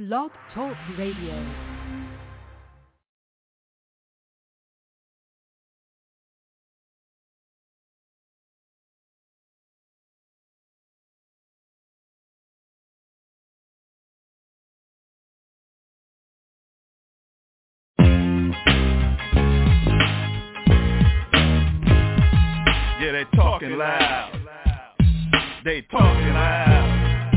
Blog Talk Radio. Yeah, they talking loud. They talking loud.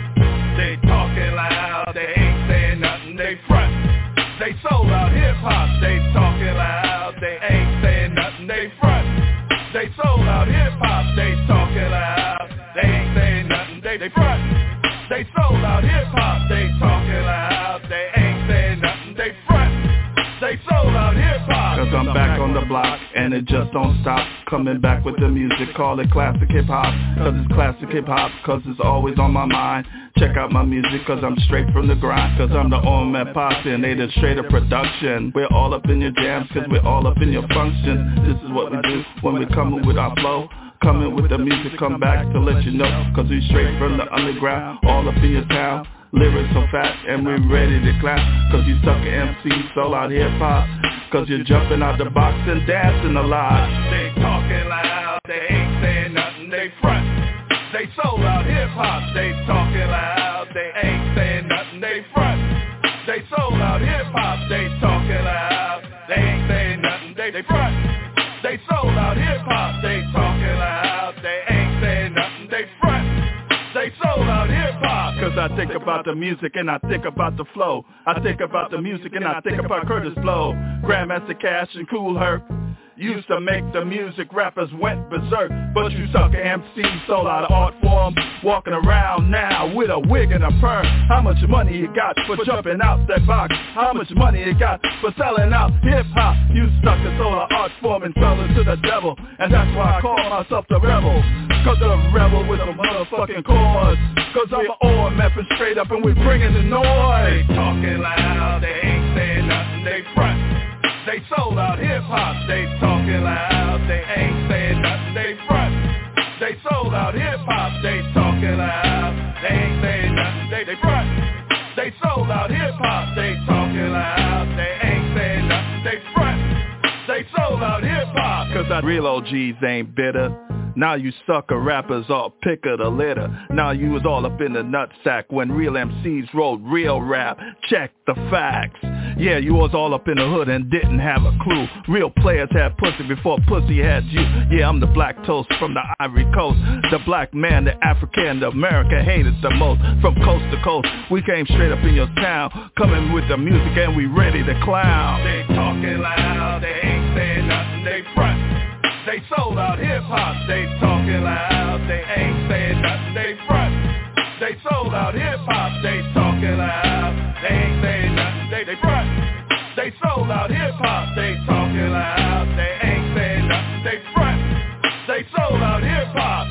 They talking loud. They ain't saying nothing. They front. They sold out hip hop. They talking loud. They ain't saying nothing. They front. They sold out hip hop. They talking loud. They ain't saying nothing. They front. They sold out hip hop. They talking loud. They ain't saying nothing. They front. They sold out hip hop. Cause I'm back on the block and it just don't stop. Coming back with the music, call it classic hip hop. Cause it's classic hip hop, cause it's always on my mind. Check out my music cause I'm straight from the grind. Cause I'm the OMF posse and they the straight up production. We're all up in your jams cause we're all up in your functions. This is what we do when we come with our flow. Coming with the music, come back to let you know. Cause we straight from the underground, all up in your town. Lyrics so fat and we ready to clap. Cause you sucker MCs, sold out hip hop. Cause you're jumping out the box and dancing a lot. They talking loud, they ain't saying nothing, they front. They sold out hip hop, they talking loud, they ain't saying nothing, they front. They sold out hip hop, they talking loud, they ain't saying nothing, they front. They sold out hip hop, they talking loud, they ain't saying nothing, they front. They sold out hip hop. Cause I think about the music and I think about the flow. I think about the music and I think about Curtis Blow. Grandmaster Cash and Kool Herc used to make the music, rappers went berserk. But you sucker MCs sold out of art form. Walking around now with a wig and a perm. How much money you got for jumping out that box? How much money you got for selling out hip-hop? You suckers sold an art form and fell into the devil. And that's why I call myself the rebel. Cause I'm a rebel with a motherfucking cause. Cause I'm an OMF and straight up and we bringing the noise. They talking loud, they ain't saying nothing, they front. They sold out hip-hop, they talking loud, they ain't saying nothing, they front. They sold out hip-hop, they talking loud, they ain't saying nothing, they front. They sold out hip-hop, they talking loud, they ain't saying nothing, they front. They sold out hip-hop. Cause that real OGs ain't bitter. Now you sucker rappers all pick of the litter. Now you was all up in the nutsack when real MCs wrote real rap. Check the facts. Yeah, you was all up in the hood and didn't have a clue. Real players had pussy before pussy had you. Yeah, I'm the black toast from the Ivory Coast. The black man, the African, the America hated the most. From coast to coast, we came straight up in your town. Coming with the music and we ready to clown. They talking loud, they ain't saying nothing, they front. They sold out hip-hop, they talking loud, they ain't saying nothing, they front. They sold out hip-hop, they talking loud, they ain't saying nothing, they front. They sold out hip-hop, they talking loud, they ain't saying nothing, they front. They sold out hip-hop.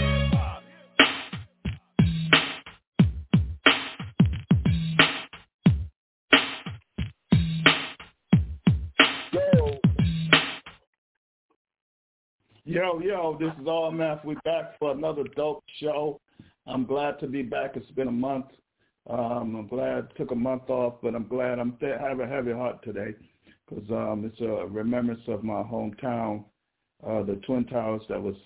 Yo, this is OMF. We're back for another dope show. I'm glad to be back. It's been a month. I'm glad I took a month off, but I'm glad I have a heavy heart today because it's a remembrance of my hometown, the Twin Towers that was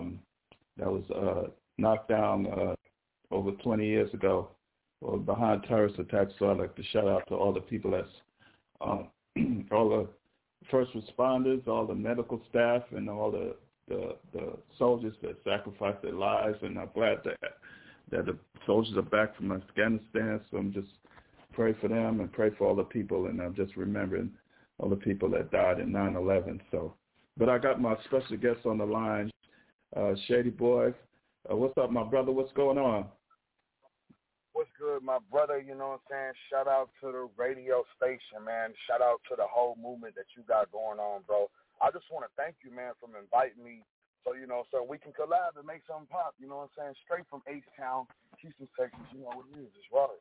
knocked down over 20 years ago or behind terrorist attacks. So I'd like to shout out to all the people that's all the first responders, all the medical staff, and all the soldiers that sacrificed their lives, and I'm glad that the soldiers are back from Afghanistan, so I'm just pray for them and pray for all the people, and I'm just remembering all the people that died in 9/11. So, but I got my special guest on the line, Shady Boy. What's up, my brother? What's going on? What's good, my brother? You know what I'm saying? Shout out to the radio station, man. Shout out to the whole movement that you got going on, bro. I just want to thank you, man, for inviting me so we can collab and make something pop, you know what I'm saying? Straight from H-Town, Houston, Texas, you know what it is. It's right.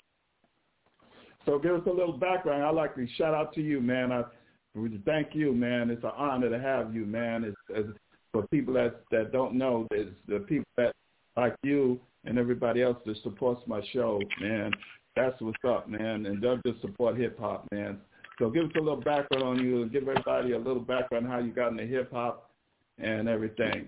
So give us a little background. I'd like to shout out to you, man. Thank you, man. It's an honor to have you, man. It's for people that don't know, it's the people that like you and everybody else that supports my show, man. That's what's up, man. And they'll just support hip-hop, man. So give us a little background on you and give everybody a little background on how you got into hip-hop and everything.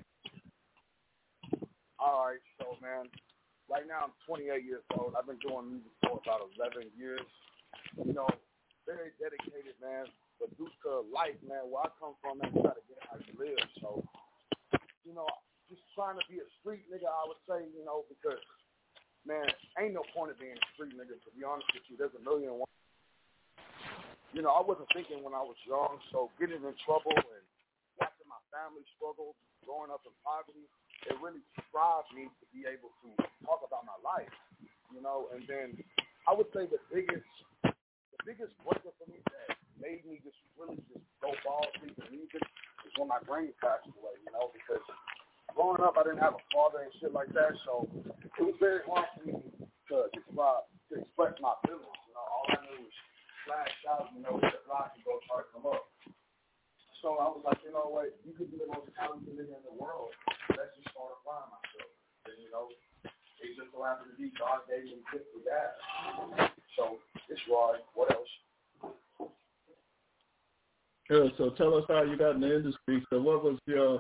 All right, so, man, right now I'm 28 years old. I've been doing music for about 11 years. You know, very dedicated, man. But due to life, man, where I come from, man, you got to get how you live. So, you know, just trying to be a street nigga, I would say, you know, because, man, ain't no point of being a street nigga, to be honest with you. There's a million and one. You know, I wasn't thinking when I was young, so getting in trouble and watching my family struggle, growing up in poverty, it really deprived me to be able to talk about my life, you know. And then I would say the biggest breaker for me that made me just really just go balls deep in music is when my brain passed away, you know, because growing up I didn't have a father and shit like that, so it was very hard for me to express my feelings, you know. All I knew was flash out, you know, hit the block and go try to come up. So I was like, you know what, you could be the most talented nigga in the world. Let's just start applying myself. And, you know, it just so happened to be God gave me a gift for that. So it's Roy. What else? Good. So tell us how you got in the industry. So what was your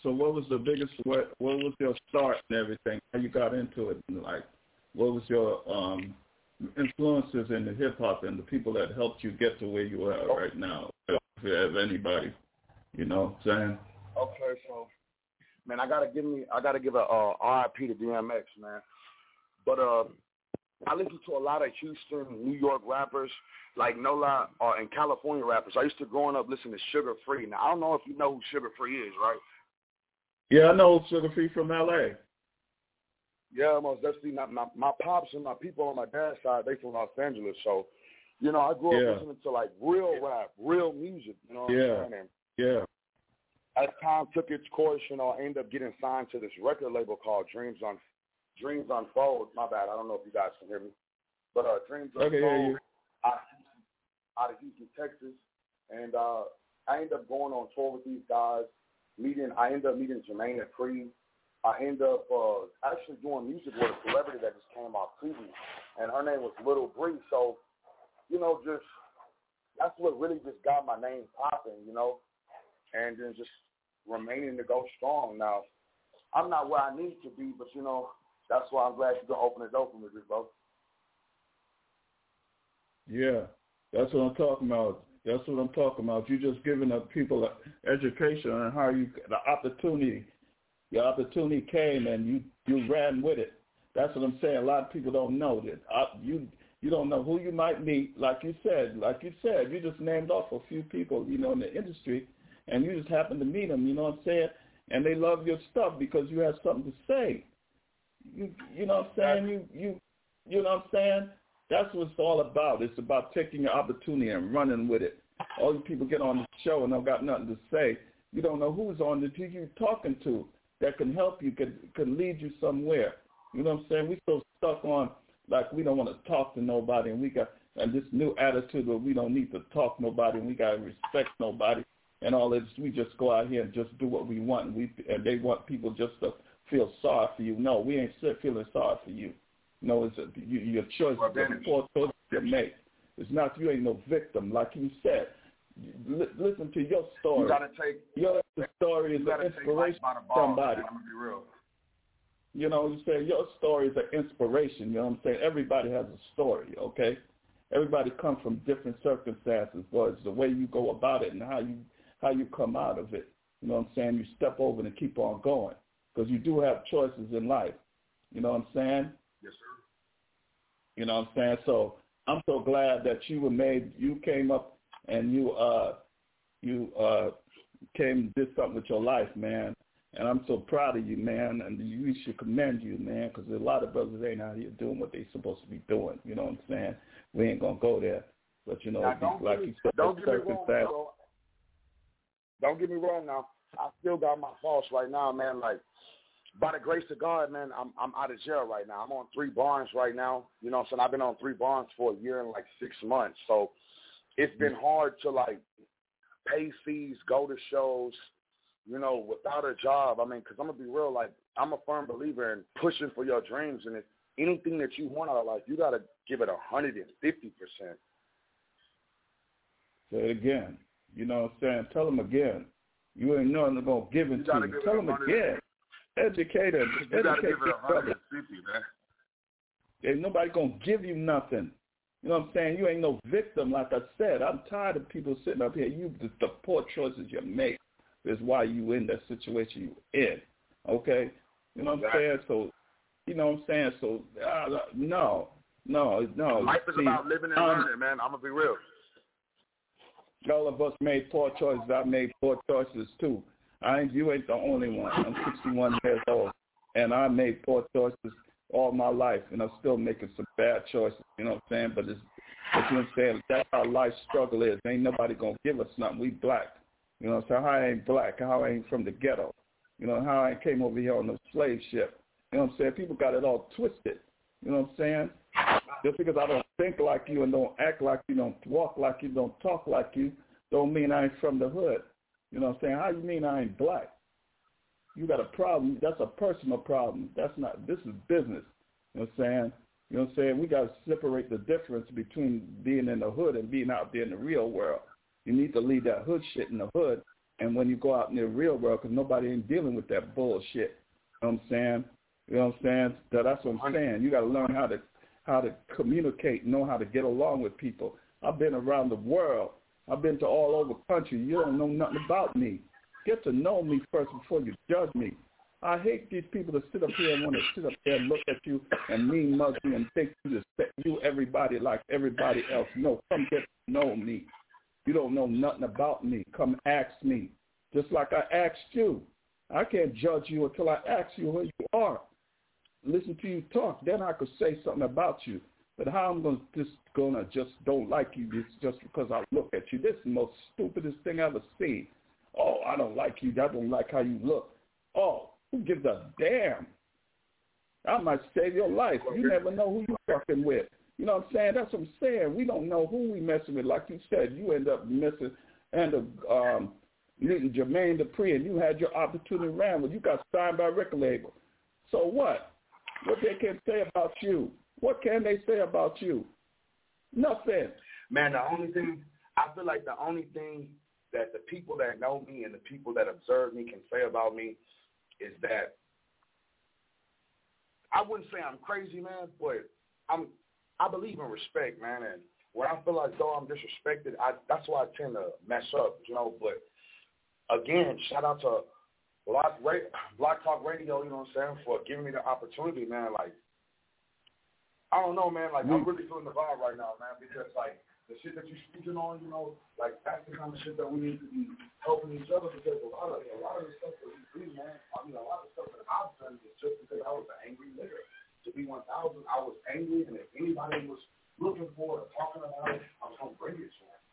start and everything? How you got into it? And like, what was your influences in the hip hop and the people that helped you get to where you are right now? If you have anybody, you know what I'm saying? Okay, so man, I gotta give a RIP to DMX, man. But I listen to a lot of Houston, New York rappers, like No Lie, and California rappers. I used to growing up listen to Sugar Free. Now I don't know if you know who Sugar Free is, right? Yeah, I know Sugar Free from LA. Yeah, most definitely. My pops and my people on my dad's side, they from Los Angeles. So, you know, I grew up listening to like real rap, real music. You know what I'm saying? And as time took its course, you know, I ended up getting signed to this record label called Dreams Unfold. My bad. I don't know if you guys can hear me, but Dreams Unfold out of Houston, Texas, and I ended up going on tour with these guys. I ended up meeting Jermaine Dupri. I ended up actually doing music with a celebrity that just came off TV, and her name was Little Bree. So, you know, just that's what really just got my name popping, you know, and then just remaining to go strong. Now, I'm not where I need to be, but, you know, that's why I'm glad you're going to open the door for me, bro. Yeah, that's what I'm talking about. That's what I'm talking about. You're just giving up people education on how your opportunity came and you ran with it. That's what I'm saying. A lot of people don't know that. You don't know who you might meet. Like you said, you just named off a few people, you know, in the industry, and you just happen to meet them, you know what I'm saying? And they love your stuff because you have something to say. You know what I'm saying? You know what I'm saying? That's what it's all about. It's about taking your opportunity and running with it. All you people get on the show and don't got nothing to say. You don't know who's on the TV you're talking to that can help you, can lead you somewhere. You know what I'm saying? We so stuck on like we don't want to talk to nobody, and this new attitude where we don't need to talk to nobody and we got to respect nobody and all this. We just go out here and just do what we want, and they want people just to feel sorry for you. No, we ain't feeling sorry for you. No, it's your choice. The four choices you make. It's not, you ain't no victim. Like you said, listen to your story. You gotta take your story is an inspiration to somebody. I'm gonna be real. You know what I'm saying? Your story is an inspiration. You know what I'm saying? Everybody has a story, okay? Everybody comes from different circumstances, but it's the way you go about it and how you come out of it. You know what I'm saying? You step over and keep on going because you do have choices in life. You know what I'm saying? Yes, sir. You know what I'm saying? So I'm so glad that you came up and you came and did something with your life, man. And I'm so proud of you, man. And we should commend you, man, because a lot of brothers ain't out here doing what they're supposed to be doing. You know what I'm saying? We ain't going to go there. But, you know, like you said, don't get me wrong, bro. Don't get me wrong now. I still got my faults right now, man. Like, by the grace of God, man, I'm out of jail right now. I'm on 3 bonds right now. You know what I'm saying? I've been on 3 bonds for a year and like 6 months. So it's been hard to, like, pay fees, go to shows, you know, without a job. I mean, because I'm going to be real, like, I'm a firm believer in pushing for your dreams. And anything that you want out of life, you got to give it 150%. Say it again. You know what I'm saying? Tell them again. You ain't nothing going to give it to you. Tell them again. Educate them. You got to give it 150, man. Ain't nobody going to give you nothing. You know what I'm saying? You ain't no victim, like I said. I'm tired of people sitting up here. The poor choices you make is why you in that situation you in. Okay? You know what I'm saying? So, you know what I'm saying? So, no. Life is about living and learning, man. I'm going to be real. All of us made poor choices. I made poor choices, too. You ain't the only one. I'm 61 years old, and I made poor choices all my life, and I'm still making some bad choices, you know what I'm saying? But you know what I'm saying? That's how life struggle is. Ain't nobody going to give us nothing. We black. You know what I'm saying? How I ain't black, how I ain't from the ghetto. You know, how I came over here on the slave ship. You know what I'm saying? People got it all twisted. You know what I'm saying? Just because I don't think like you and don't act like you, don't walk like you, don't talk like you, don't mean I ain't from the hood. You know what I'm saying? How you mean I ain't black? You got a problem. That's a personal problem. This is business. You know what I'm saying? You know what I'm saying? We got to separate the difference between being in the hood and being out there in the real world. You need to leave that hood shit in the hood, and when you go out in the real world, because nobody ain't dealing with that bullshit. You know what I'm saying? You know what I'm saying? That's what I'm saying. You got to learn how to communicate, know how to get along with people. I've been around the world. I've been to all over the country. You don't know nothing about me. Get to know me first before you judge me. I hate these people that sit up here and want to sit up there and look at you and mean mug you and think you everybody like everybody else. No, come get to know me. You don't know nothing about me. Come ask me. Just like I asked you. I can't judge you until I ask you who you are. Listen to you talk. Then I could say something about you. But how I'm gonna just don't like you just because I look at you. This is the most stupidest thing I've ever seen. Oh, I don't like you. I don't like how you look. Oh, who gives a damn? I might save your life. You never know who you're fucking with. You know what I'm saying? That's what I'm saying. We don't know who we messing with. Like you said, you end up meeting Jermaine Dupri, and you had your opportunity around, but you got signed by a record label. So what? What they can say about you? What can they say about you? Nothing. Man, I feel like the only thing that the people that know me and the people that observe me can say about me is that I wouldn't say I'm crazy, man, but I believe in respect, man, and when I feel like though I'm disrespected, that's why I tend to mess up, you know. But again, shout out to Block Talk Radio, you know what I'm saying, for giving me the opportunity, man. Like, I don't know, man. Like, I'm really feeling the vibe right now, man, because like the shit that you're speaking on, you know, like that's the kind of shit that we need to be helping each other, because a lot of the stuff that we do, man, I mean, a lot of stuff that I've done is just because I was an angry nigga. To be 1,000, I was angry, and if anybody was looking for it or talking about it, I was going to bring it to them.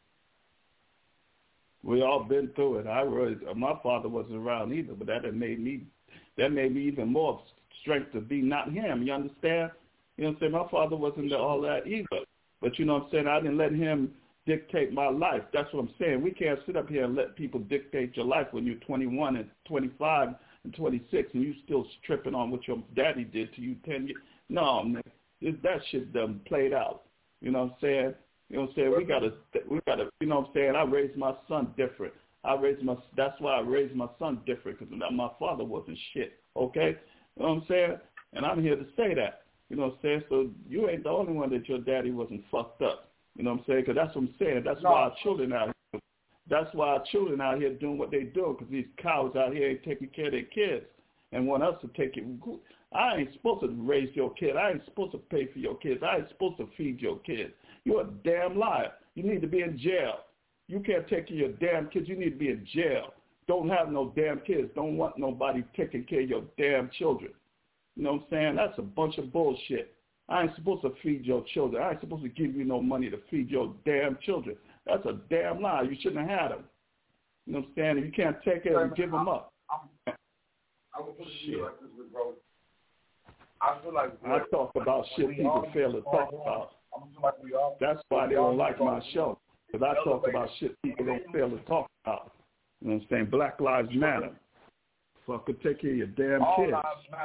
We all been through it. My father wasn't around either, but that made me even more strength to be not him. You understand? You know what I'm saying? My father wasn't all that either. But you know what I'm saying? I didn't let him dictate my life. That's what I'm saying. We can't sit up here and let people dictate your life when you're 21 and 25 and 26 and you still tripping on what your daddy did to you 10 years. No, man. That shit done played out. You know what I'm saying? You know what I'm saying? We gotta, you know what I'm saying? I raised my son different. That's why I raised my son different, because my father wasn't shit, okay? You know what I'm saying? And I'm here to say that. You know what I'm saying? So you ain't the only one that your daddy wasn't fucked up. You know what I'm saying? Because that's what I'm saying. That's why our children out here doing what they do, because these cows out here ain't taking care of their kids and want us to take it. I ain't supposed to raise your kid. I ain't supposed to pay for your kids. I ain't supposed to feed your kids. You're a damn liar. You need to be in jail. You can't take care of your damn kids. You need to be in jail. Don't have no damn kids. Don't want nobody taking care of your damn children. You know what I'm saying? That's a bunch of bullshit. I ain't supposed to feed your children. I ain't supposed to give you no money to feed your damn children. That's a damn lie. You shouldn't have had them. You know what I'm saying? If you can't take care of them, give them up. I would put it like this, bro. I feel like I talk about shit people fail to talk about. That's why they don't like my show, because I talk about shit people don't fail to talk about. You know what I'm saying? Black Lives Matter. Fucker, take care of your damn kids. All lives matter.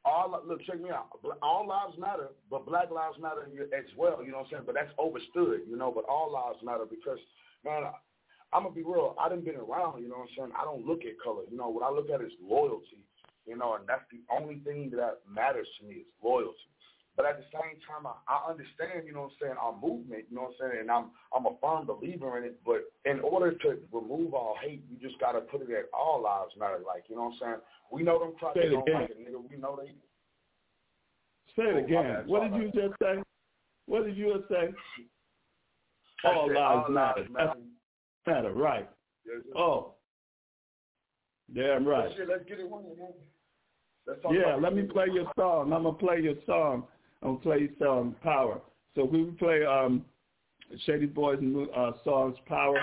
Look, check me out. All lives matter, but Black lives matter as well. You know what I'm saying? But that's overstood, you know. But all lives matter because, man, I'm gonna be real. I done been around. You know what I'm saying? I don't look at color. You know, what I look at is loyalty. You know, and that's the only thing that matters to me is loyalty. But at the same time, I understand, you know what I'm saying, our movement, you know what I'm saying, and I'm a firm believer in it. But in order to remove all hate, you just got to put it at all lives matter. Like, you know what I'm saying? We know them crackers don't like it, nigga. We know they. Say it again. What did you just say? What did you just say? All lives matter. Matter, right. Yes, oh. Damn right. Shit, let's get it one, man. Yeah, let me play your song. I'm going to play your song. I'm going to play some Power. So we will play Shady Boys songs Power.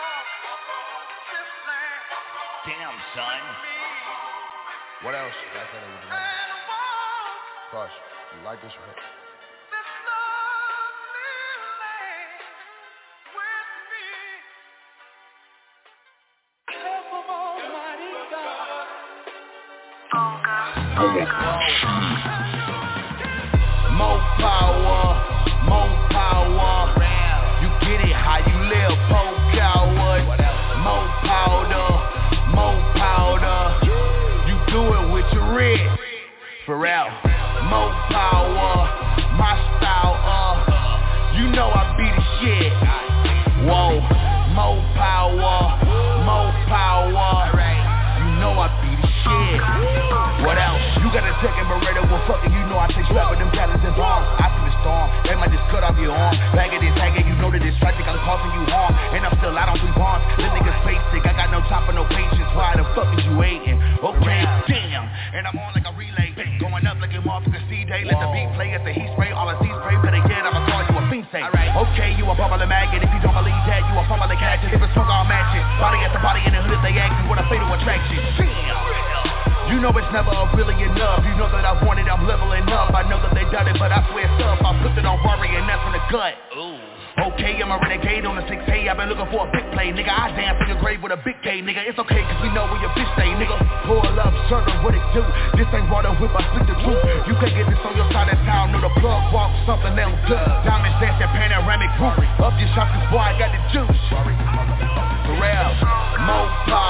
Damn, son. What else? Crush, you like this one? More power. You get it how you live, poor coward. More powder. You do it with your wrist. For real. More power. My style, you know I be the shit. Whoa. More power. You know I be the shit. What else? You got a tech and Beretta, well fucking you know I take strap with them callous and bombs. I see the storm, they might just cut off your arm. Bag it, you know that it's tragic, I'm causing you harm. And I'm still out on 3 bonds, this nigga's basic. I got no time for no patience, why the fuck is you waiting? Okay, damn, and I'm on like a relay. Going up like a motherfucker C-Day. Let the beat play at the heat spray, all the C-spray. Better yet, I'ma call you a fiend say. Okay, you a popular maggot, if you don't believe that, you a popular catch. If it's smoke, I'll match it. Body at the body in the hood, they acting with a fatal attraction. Damn. You know it's never really enough. You know that I want it, I'm leveling up. I know that they doubt it, but I swear it's up. I put it on worry and that's from the gut. Ooh. Okay, I'm a renegade on the 6A. I've been looking for a big play, nigga. I dance in your grave with a big K, nigga. It's okay, cause we know where your bitch stay, nigga. Pull up, serving what it do. This ain't water whip, I speak the truth. You can't get this on your side of town. No, the plug walk, something else good. Diamonds dancing, panoramic roof. Up your shop, cause boy, I got the juice. For real. More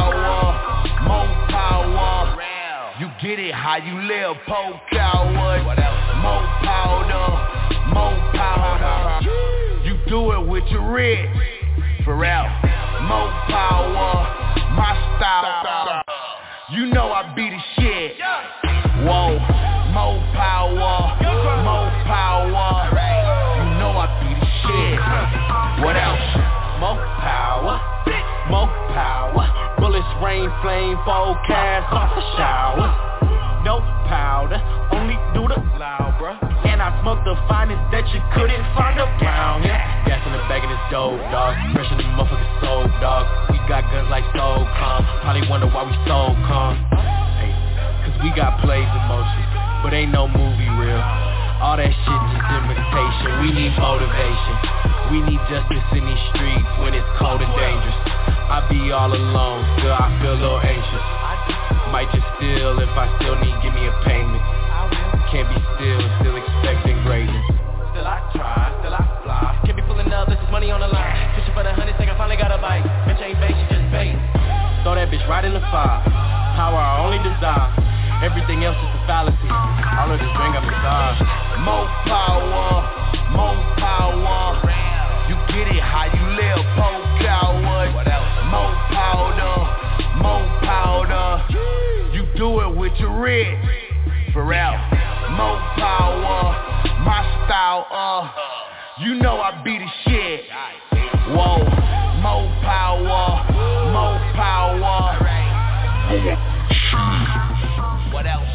power. You get it how you live, poor coward. More powder. You do it with your wrist. For real. More power. My style. You know I be the shit. Whoa. More power. You know I be the shit. What else? More power. Bullets rain, flame, forecast off the shower. No powder, only do the loud, bruh. And I smoke the finest that you couldn't find around here. Gas in the bag of this dope, dog. Fresh in the motherfucking soul, dog. We got guns like Soul Calm. Probably wonder why we so calm. Hey, cause we got plays in motion, but ain't no movie real. All that shit just imitation. We need motivation. We need justice in these streets when it's cold and dangerous. I be all alone, still I feel a little anxious. Might just steal if I still need, give me a payment. Can't be still expecting greatness. Still I try, still I fly. Can't be pulling up, this is money on the line. Fishing for the 100, I finally got a bite. Bitch ain't bait, she just bait. Throw that bitch right in the fire. Power our only desire. Everything else is a fallacy. All of this bring up desire. More power. You get it how you live, poor coward. More powder. You do it with your wrist. For real. More power. My style, you know I be the shit. Whoa. More power. What else?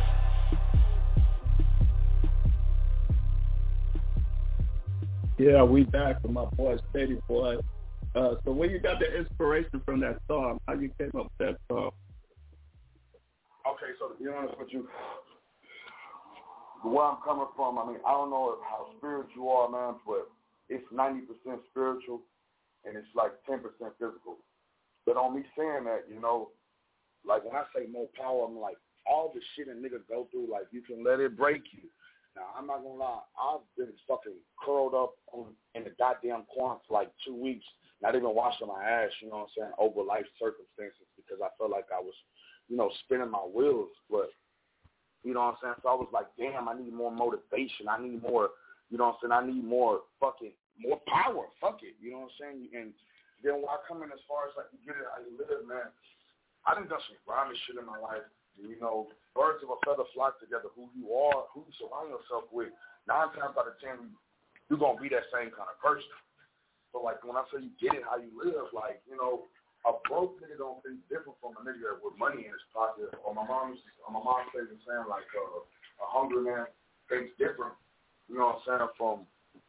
Yeah, we back with my boy Shady Boy. So where you got the inspiration from that song? How you came up with that song? Okay, so to be honest with you, where I'm coming from, I mean, I don't know how spiritual you are, man, but it's 90% spiritual and it's like 10% physical. But on me saying that, you know, like when I say more power, I'm like, all the shit a nigga go through, like, you can let it break you. Now, I'm not gonna lie, I've been fucking curled up in the goddamn corner for like 2 weeks, not even washing my ass, you know what I'm saying, over life circumstances, because I felt like I was, spinning my wheels. But, you know what I'm saying, so I was like, damn, I need more motivation. I need more, you know what I'm saying, I need more power. Fuck it, you know what I'm saying? And then when I come in as far as like, you get it how you live, man, I done done some grimy shit in my life. Birds of a feather flock together. Who you are, who you surround yourself with, 9 times out of 10, you're going to be that same kind of person. So, like, when I say you get it how you live, like, a broke nigga don't think different from a nigga with money in his pocket. Or my mom says the same, like, a hungry man thinks different, you know what I'm saying, from,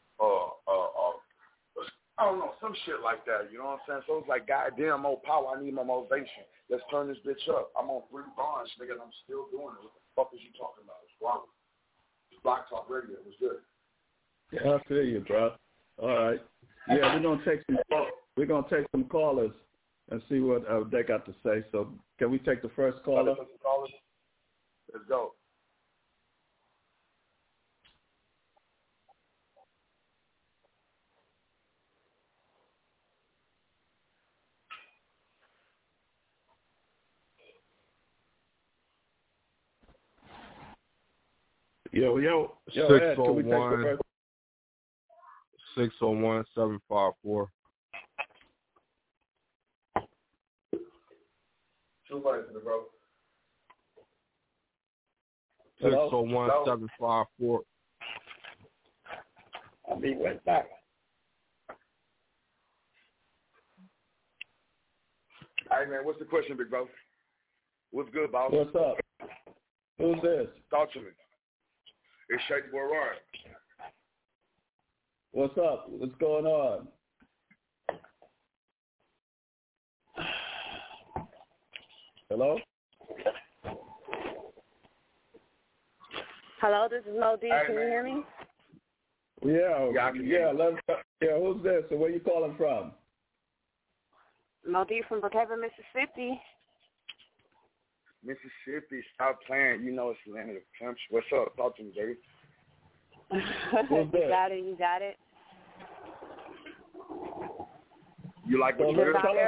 I don't know, some shit like that, you know what I'm saying? So it's like, goddamn, more power, I need more motivation. Let's turn this bitch up. I'm on 3 bonds, nigga, and I'm still doing it. What the fuck is you talking about? It's wrong. It's Block Talk Radio. It was good. Yeah, I feel you, bro. All right. Yeah, we're gonna take some callers and see what they got to say. So can we take the first caller? Let's go. Yo. 601 754. Somebody to the bro. 601 754. I'll be right back. All right, man. What's the question, big bro? What's good, boss? What's up? Who's this? Talk to me. It's Shake Boy Ryan. What's up? What's going on? Hello? Hello, this is Mo D. Hey, can you hear me? Yeah. Who's this? So where you calling from? Mo D from Brookhaven, Mississippi. Mississippi, stop playing. You know it's the land of the pimps. What's up? Talk to me, baby. You got it. You like what you heard? Tell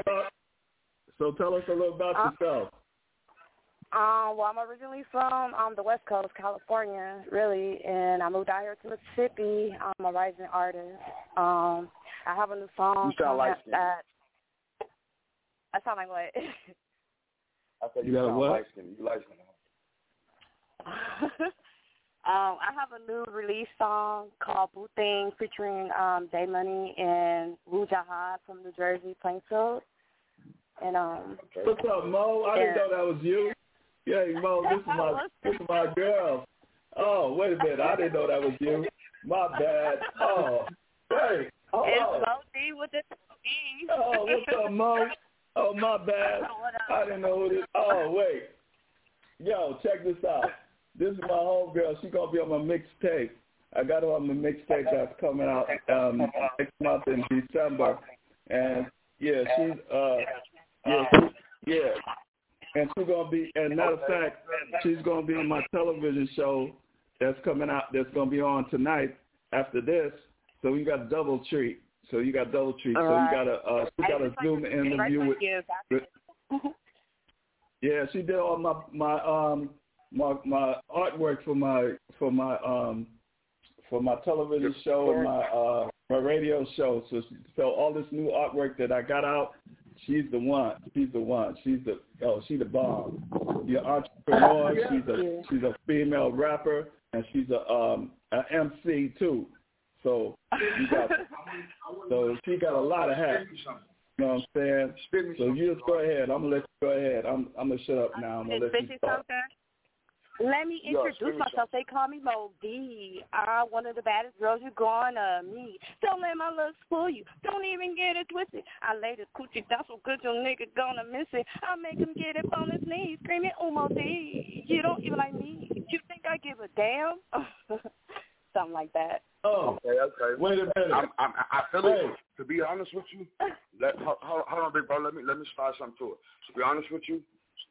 us a little about yourself. Well, I'm originally from the West Coast, California, really, and I moved out here to Mississippi. I'm a rising artist. I have a new song. You sound like that. I sound like what? I said you sound light-skinned. You light-skinned. I have a new release song called Boo Thing featuring Day Money and Wu Jahad from New Jersey, Plainfield. And what's up, Mo? I didn't know that was you. Yeah, Mo, this is my girl. Oh, wait a minute. I didn't know that was you. My bad. Oh, hey. Oh, it's Mo D with the E. Oh, what's up, Mo? Oh, my bad. I didn't know who this. Oh, wait. Yo, check this out. This is my homegirl. She's going to be on my mixtape. I got her on my mixtape that's coming out next month in December. And, yeah, And she's going to be, and matter of fact, she's going to be on my television show that's coming out, that's going to be on tonight after this. So you got double treat. So you got double treat. So you got a Zoom interview with. Yeah, she did all my artwork for my television show and my radio show. So all this new artwork that I got out, she's the one. She's the bomb. She's an entrepreneur. She's a female rapper, and she's an MC too. So she got a lot of hats. You know what I'm saying? So you just go ahead. I'm gonna let you go ahead. I'm gonna shut up now. I'm gonna let you start. Let me introduce myself. They call me Mo D. I'm one of the baddest girls you're gonna meet. Don't let my looks fool you. Don't even get it twisted. I lay the coochie down so good your nigga gonna miss it. I make him get it on his knees, screaming, "Oh, Mo D, you don't even like me. You think I give a damn?" Something like that. Oh, okay. Wait a minute. I feel it. To be honest with you, hold on, big bro. Let me start something to it. To be honest with you,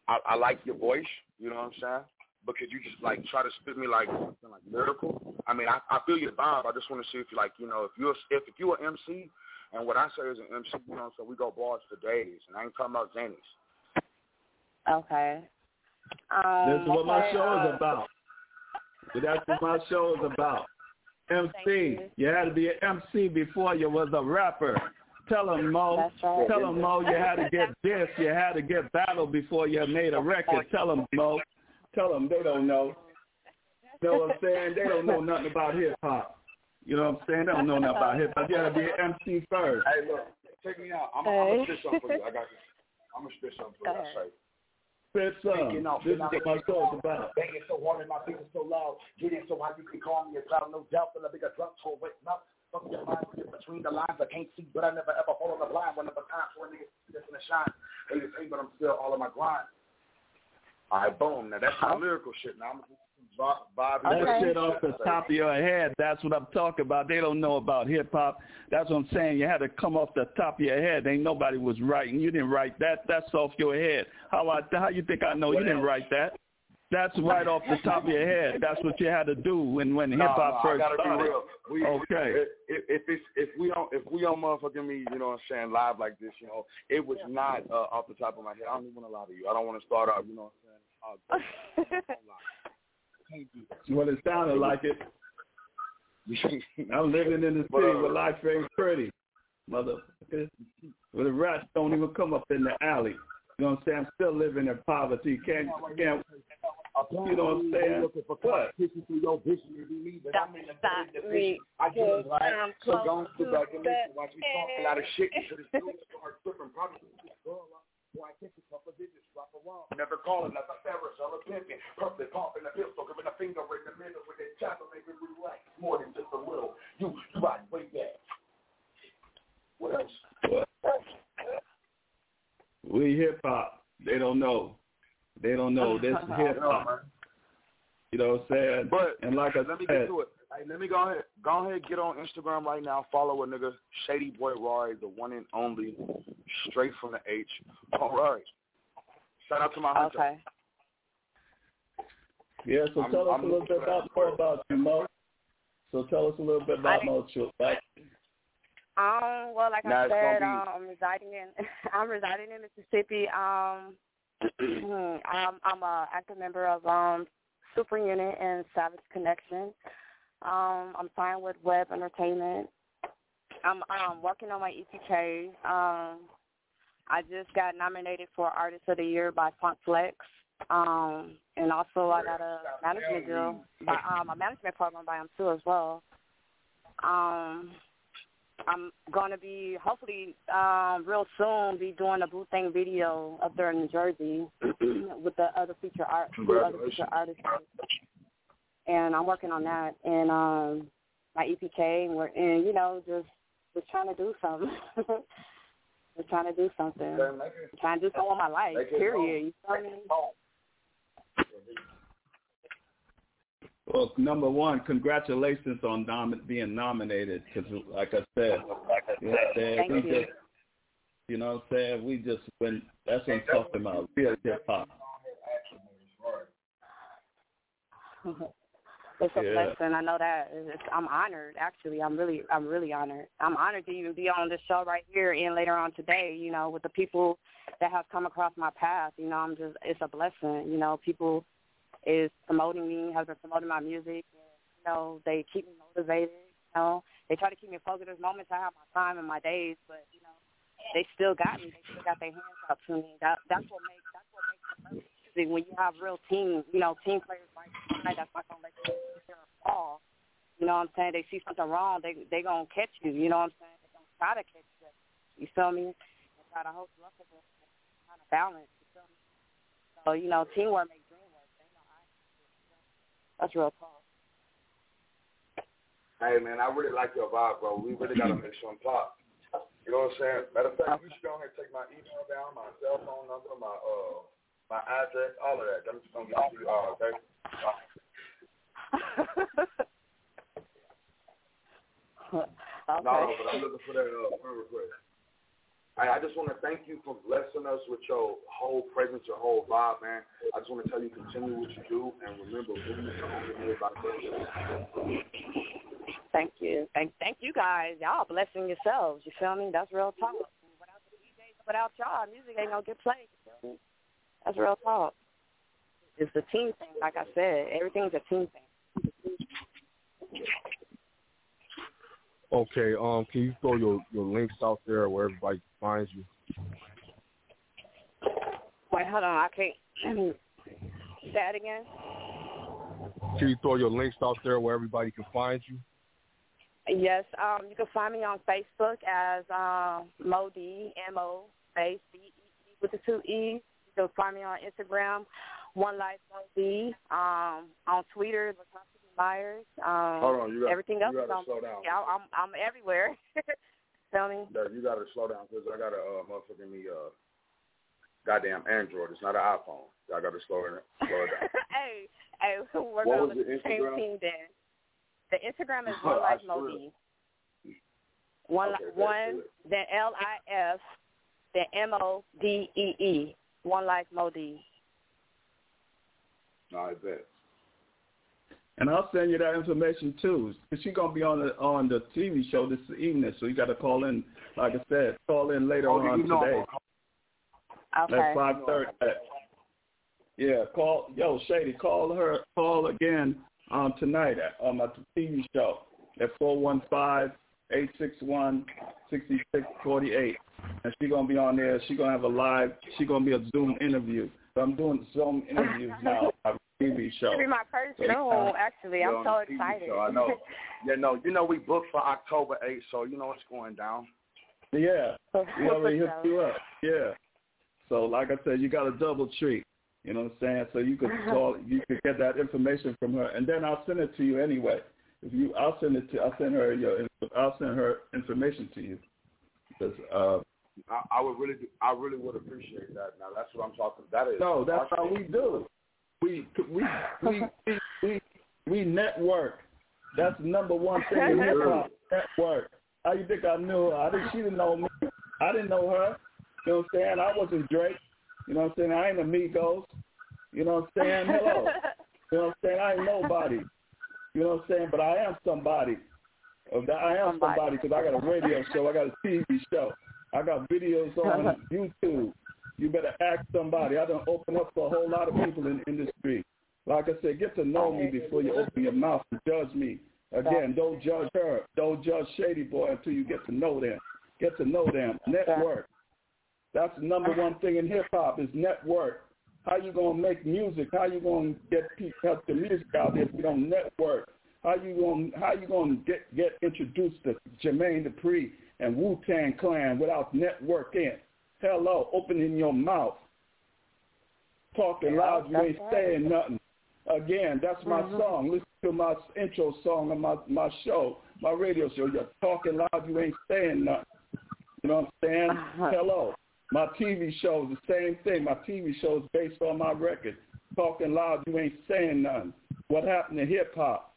I like your voice, you know what I'm saying? But could you just like try to spit me like something like lyrical? I mean, I feel your vibe. I just want to see if you like, you know, if you're an MC, and what I say is an MC, you know, so we go bars for days, and I ain't talking about Zanies. Okay. This is what my show is about. That's what my show is about. MC. You had to be an MC before you was a rapper. Tell them, Mo. That's right. Tell them, Mo, you had to get this. You had to get battle before you made a record. Tell them, Mo. Tell them they don't know. You know what I'm saying? They don't know nothing about hip-hop. You know what I'm saying? They don't know nothing about hip-hop. You got to be an MC first. Hey, look. Check me out. I'm going to spit something for you. I got you. I'm going to spit something for you. I say. Spit some. This is what my show is about. Banging so hard and my beat is so loud. Getting so high you can call me a cloud. No doubt. Feel a bigger drunk to a wet mouth. Fuck your mind between the lines. I can't see, but I never ever hold on the blind. Whenever times when niggas see this in the shine. They just ain't, but I'm still all in my grind. All right, boom. Now, that's my lyrical shit. Now, I'm going to vibe. That shit off the top of your head. That's what I'm talking about. They don't know about hip-hop. That's what I'm saying. You had to come off the top of your head. Ain't nobody was writing. You didn't write that. That's off your head. How you think I know you didn't write that? That's right off the top of your head. That's what you had to do when hip-hop first started. Okay. If we don't motherfucking me, you know what I'm saying, live like this, you know, it was not off the top of my head. I don't even want to lie to you. I don't want to start out, you know what I'm saying. Well, it sounded like it. I'm living in the city where life ain't pretty, motherfucker. Where the rats don't even come up in the alley. You know what I'm saying? I'm still living in poverty. Can't you know what I'm saying? What? Stop me. I get it, right? So don't sit back and listen. Watch me talk a lot of shit until this dude starts tripping. Probably this girl up. Boy, I think a couple of digits drop around. Never calling us a terrorist or a pimpin'. Perfect pumping a pistol, giving a finger in the middle with that chopper, making me relax more than just a little. You ride way back. What else? We hip-hop. They don't know. They don't know. This is hip-hop. You know what I'm saying? But and like I let me said, get to it. Hey, let me go ahead, get on Instagram right now. Follow a nigga, Shady Boy Roy, the one and only, straight from the H. All right. Shout out to my hunter. Okay. Yeah, so tell us a little bit more about you, Mo. So tell us a little bit about Mo. Well, like I said, I'm residing in Mississippi. I'm a active member of Super Unit and Savage Connection. I'm signed with Web Entertainment. I'm working on my EPK. I just got nominated for Artist of the Year by Funk Flex. And also I got a management deal by a management program by him too as well. I'm going to be, hopefully, real soon, be doing a Wu-Tang video up there in New Jersey with the other feature artists. And I'm working on that. And my EPK, and you know, just trying to do something. Just trying to do something. Trying to do something with my life, period. You feel me? Well, number one, congratulations on being nominated. Because, like I said, you know what I'm saying? We just went. That's what I'm talking about. Real hip hop. It's a blessing. I know that. I'm honored. Actually, I'm really honored. I'm honored to even be on this show right here and later on today. You know, with the people that have come across my path. You know, it's a blessing. You know, people is promoting me, has been promoting my music. And, you know, they keep me motivated. You know, they try to keep me focused. There's moments I have my time and my days, but you know, they still got me. They still got their hands up to me. That's what makes it music when you have real team. You know, team players like tonight. That's not gonna let you fall. You know what I'm saying? They see something wrong, they gonna catch you. You know what I'm saying? They gonna try to catch you. You feel me? And try to hold you up a bit, kind of balance. You feel me? So you know, teamwork makes dream work. That's real talk. Hey, man, I really like your vibe, bro. We really got to make some pop. You know what I'm saying? Matter of fact, you should go ahead and take my email down, my cell phone number, my address, all of that. I'm just going to give it to you all, okay? Okay. No, but I'm looking for that friend request. I just want to thank you for blessing us with your whole presence, your whole vibe, man. I just want to tell you, continue what you do, and remember, movement is made by the. Thank you. Thank you guys. Y'all blessing yourselves. You feel me? That's real talk. Without the DJs, without y'all, music ain't gonna get played. You feel me? That's real talk. It's a team thing, like I said. Everything's a team thing. Okay, can you throw your links out there where everybody finds you? Wait, hold on. I can't. Say that again. Can you throw your links out there where everybody can find you? Yes, you can find me on Facebook as Mo D, M-O, space D-E-E with the 2 E's. You can find me on Instagram, One Life Mo D, on Twitter, LaTosha Myers. Hold on, everything else you gotta is slow down. Yeah, I'm everywhere. Tell me. You gotta slow down because I got a motherfucking goddamn Android. It's not an iPhone. I gotta slow it down. hey, we're on the same team then. The Instagram is One Life Mo D. One, then LIF, then MODEE. One Life Mo D. I bet. And I'll send you that information too. She's gonna be on the TV show this evening, so you got to call in. Like I said, call in later on today. Okay. At 5:30. Yeah, Shady, call again tonight on my TV show at 415-861-6648. And she's gonna be on there. She's gonna have she's gonna be a Zoom interview. So I'm doing Zoom interviews now. TV show. It'll be my first show, actually. I'm so excited. I know. You know we booked for October 8th, so you know it's going down. Yeah. We already hooked you up. Yeah. So like I said, you got a double treat. You know what I'm saying? So you could get that information from her, and then I'll send it to you anyway. I'll send her information to you. Because I really would appreciate that. Now that's what I'm talking. That is. No, that's how we do. We network. That's the number one thing in hip hop. Network. How you think I knew her? She didn't know me. I didn't know her. You know what I'm saying? I wasn't Drake. You know what I'm saying? I ain't Amigos. You know what I'm saying? Hello. You know what I'm saying? I ain't nobody. You know what I'm saying? But I am somebody. I am somebody because I got a radio show. I got a TV show. I got videos on YouTube. You better ask somebody. I done open up for a whole lot of people in the industry. Like I said, get to know me before you open your mouth and judge me. Again, don't judge her. Don't judge Shady Boy until you get to know them. Get to know them. Network. That's the number one thing in hip-hop is network. How you going to make music? How you going to get the music out there if you don't network? How you going to get introduced to Jermaine Dupri and Wu-Tang Clan without networking? Hello, opening your mouth. Talking loud, you ain't saying nothing. Again, that's my song. Listen to my intro song on my show, my radio show. You're talking loud, you ain't saying nothing. You know what I'm saying? Hello. My TV show is the same thing. My TV show is based on my record. Talking loud, you ain't saying nothing. What happened to hip-hop?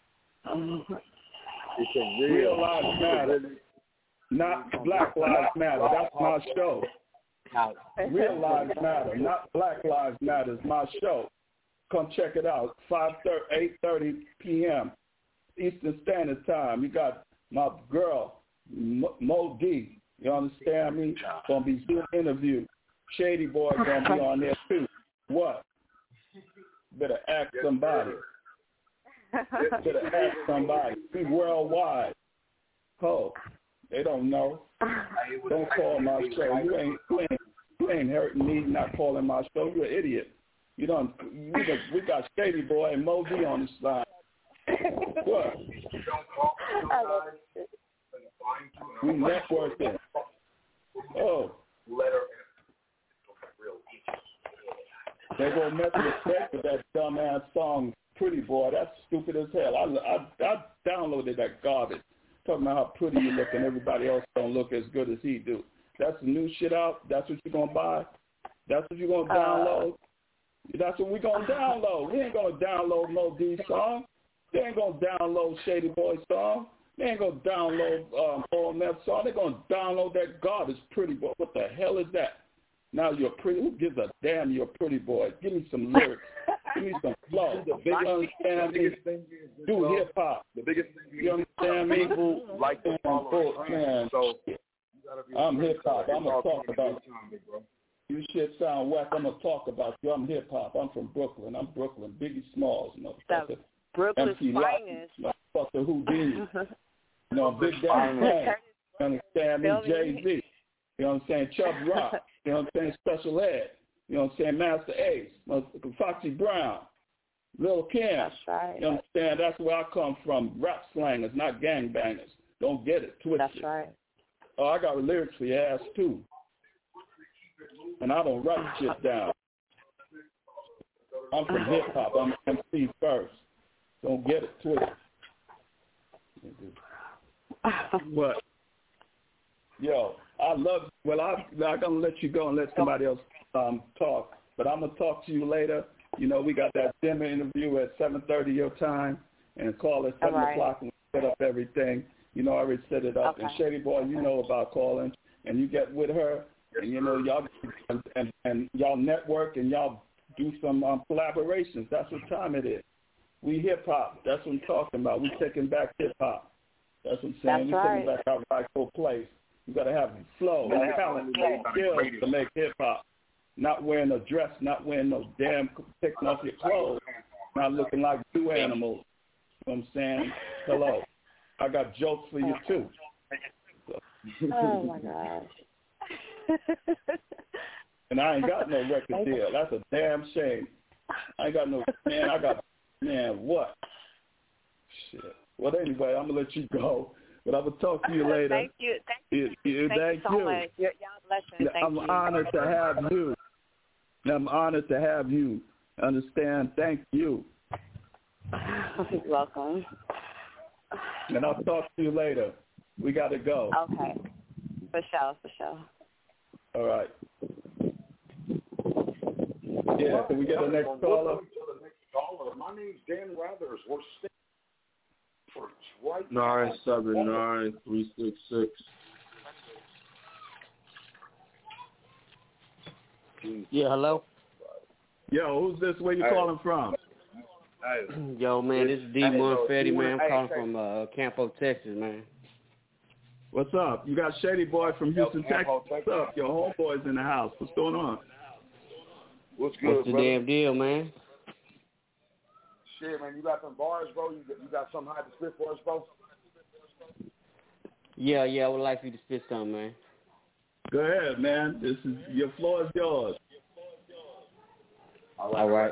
Real Lives Matter. Not Black Lives Matter. That's my show. Real Lives Matter, not Black Lives Matter. Is my show. Come check it out. 8:30 p.m. Eastern Standard Time. You got my girl, Mo D. You understand me? Gonna be Zoom interview. Shady Boy gonna be on there too. What? Better ask somebody. Better ask somebody. Be worldwide. Oh, they don't know. Don't call my show. You ain't hurting me not calling my show. You're an idiot. We got Shady Boy and Mo D on the side. What? We networking. Oh. They gonna mess with that dumbass song, Pretty Boy. That's stupid as hell. I downloaded that garbage. Talking about how pretty you look and everybody else don't look as good as he do. That's the new shit out. That's what you're gonna buy. That's what you're gonna download. That's what we're gonna download. We ain't gonna download Mo D song. They ain't gonna download Shady Boy song. They ain't going to download OMF song. They're going to download that garbage, Pretty Boy. What the hell is that? Now you're pretty. Who gives a damn you're a pretty boy? Give me some lyrics. Give me some flow. You understand me? Do hip-hop. The biggest thing you understand me? People like to follow trends, so I'm hip-hop. I'm going to talk about you. Shit sound whack. I'm going to talk about you. I'm hip-hop. I'm from Brooklyn. I'm Brooklyn. Biggie Smalls, motherfucker. Brooklyn's MC finest. Motherfucker Houdini. Big Daddy Frank. You understand me? Jay-Z. You know what I'm saying? Chubb Rock. You know what I'm saying? Special Ed. You know what I'm saying? Master Ace. Foxy Brown. Lil' Kim. That's right. You understand? That's where I come from. Rap slangers, not gangbangers. Don't get it twisted. That's right. Oh, I got lyrics for your ass, too. And I don't write shit down. I'm from hip-hop. I'm an MC first. Don't get it twisted. What? Yo, I love. Well, I'm gonna let you go and let somebody else talk. But I'm gonna talk to you later. You know, we got that dinner interview at 7:30 your time, and call at 7 o'clock and set up everything. You know, I already set it up. Okay. And Shady Boy, you know about calling, and you get with her, and you know y'all and y'all network and y'all do some collaborations. That's what time it is. We hip hop. That's what I'm talking about. We taking back hip hop. That's what I'm saying. That's We're taking back our rightful place. You got to have flow, talent, skills to make hip-hop. Not wearing a dress, not wearing no damn, taking off your clothes, not looking like two animals. You know what I'm saying? Hello. I got jokes for you, too. Oh, my gosh. And I ain't got no record deal. That's a damn shame. I ain't got no, man, what? Shit. Well, anyway, I'm going to let you go. But I will talk to you later. Thank you. Thank you so much. Y'all blessings. I'm honored to have you. I'm honored to have you. Understand? Thank you. You're welcome. And I'll talk to you later. We got to go. Okay. For sure. All right. Yeah, can we get the next caller? My name's Dan Rathers. We're staying. 979-366. Yeah, hello? Yo, who's this? Where you calling from? Yo, man, this is D. Munfetti, man. I'm calling from Campo, Texas, man. What's up? You got Shady Boy from Houston, Texas. What's up? Your homeboy's in the house. What's going on? What's good, What's the damn deal, man? Shit, man, you got some bars, bro? You got something hot to spit for us, bro? Yeah, I would like for you to spit something, man. Go ahead, man. Your floor is yours. All right.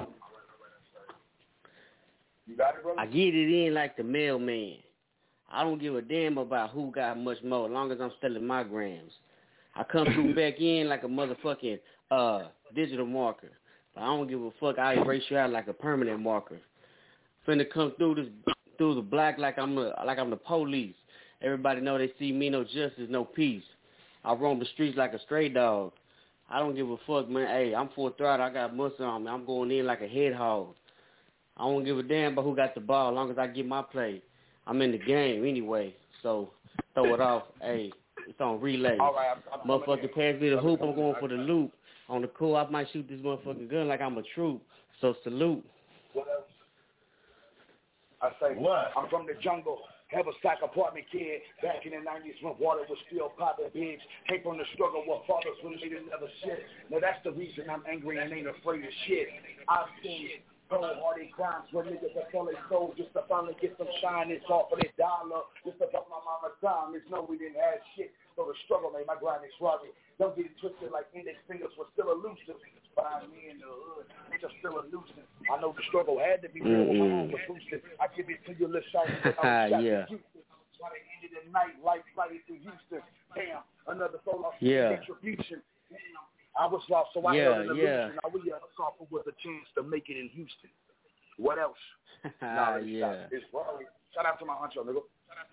You got it, brother? I get it in like the mailman. I don't give a damn about who got much more, as long as I'm selling my grams. I come through back in like a motherfucking digital marker. But I don't give a fuck. I erase you out like a permanent marker. Finna come through the block like I'm the police. Everybody know they see me, no justice, no peace. I roam the streets like a stray dog. I don't give a fuck, man. Hey, I'm full throttle. I got muscle on me. I'm going in like a head hog. I don't give a damn about who got the ball, as long as I get my play. I'm in the game anyway, so throw it off. Hey, it's on relay. All right, motherfucker pass me the hoop. I'm going for the loop. On the cool, I might shoot this motherfucking gun like I'm a troop. So salute. What else? I say, what? I'm from the jungle. Haversack apartment kid. Back in the 90s when water was still popping bigs. Came from the struggle where fathers really made another shit. Now that's the reason I'm angry and ain't afraid of shit. I've seen cold-hearted crimes where niggas that sell their soul just to finally get some shine. It's all for their dollar. Just to fuck my mama's time. It's no, we didn't have shit. So the struggle made my grind extravagant. Don't get it twisted like index fingers were still elusive. Find me in the hood, it's just still elusive. I know the struggle had to be real when my home was boosted. I give it to you, let's shout it. Yeah. By the end of the night, life flighted through Houston. Damn, another soul lost retribution. Damn, I was lost, so I held an illusion. Now we offer with a chance to make it in Houston. What else? It's Raleigh. Shout out to my honcho, nigga.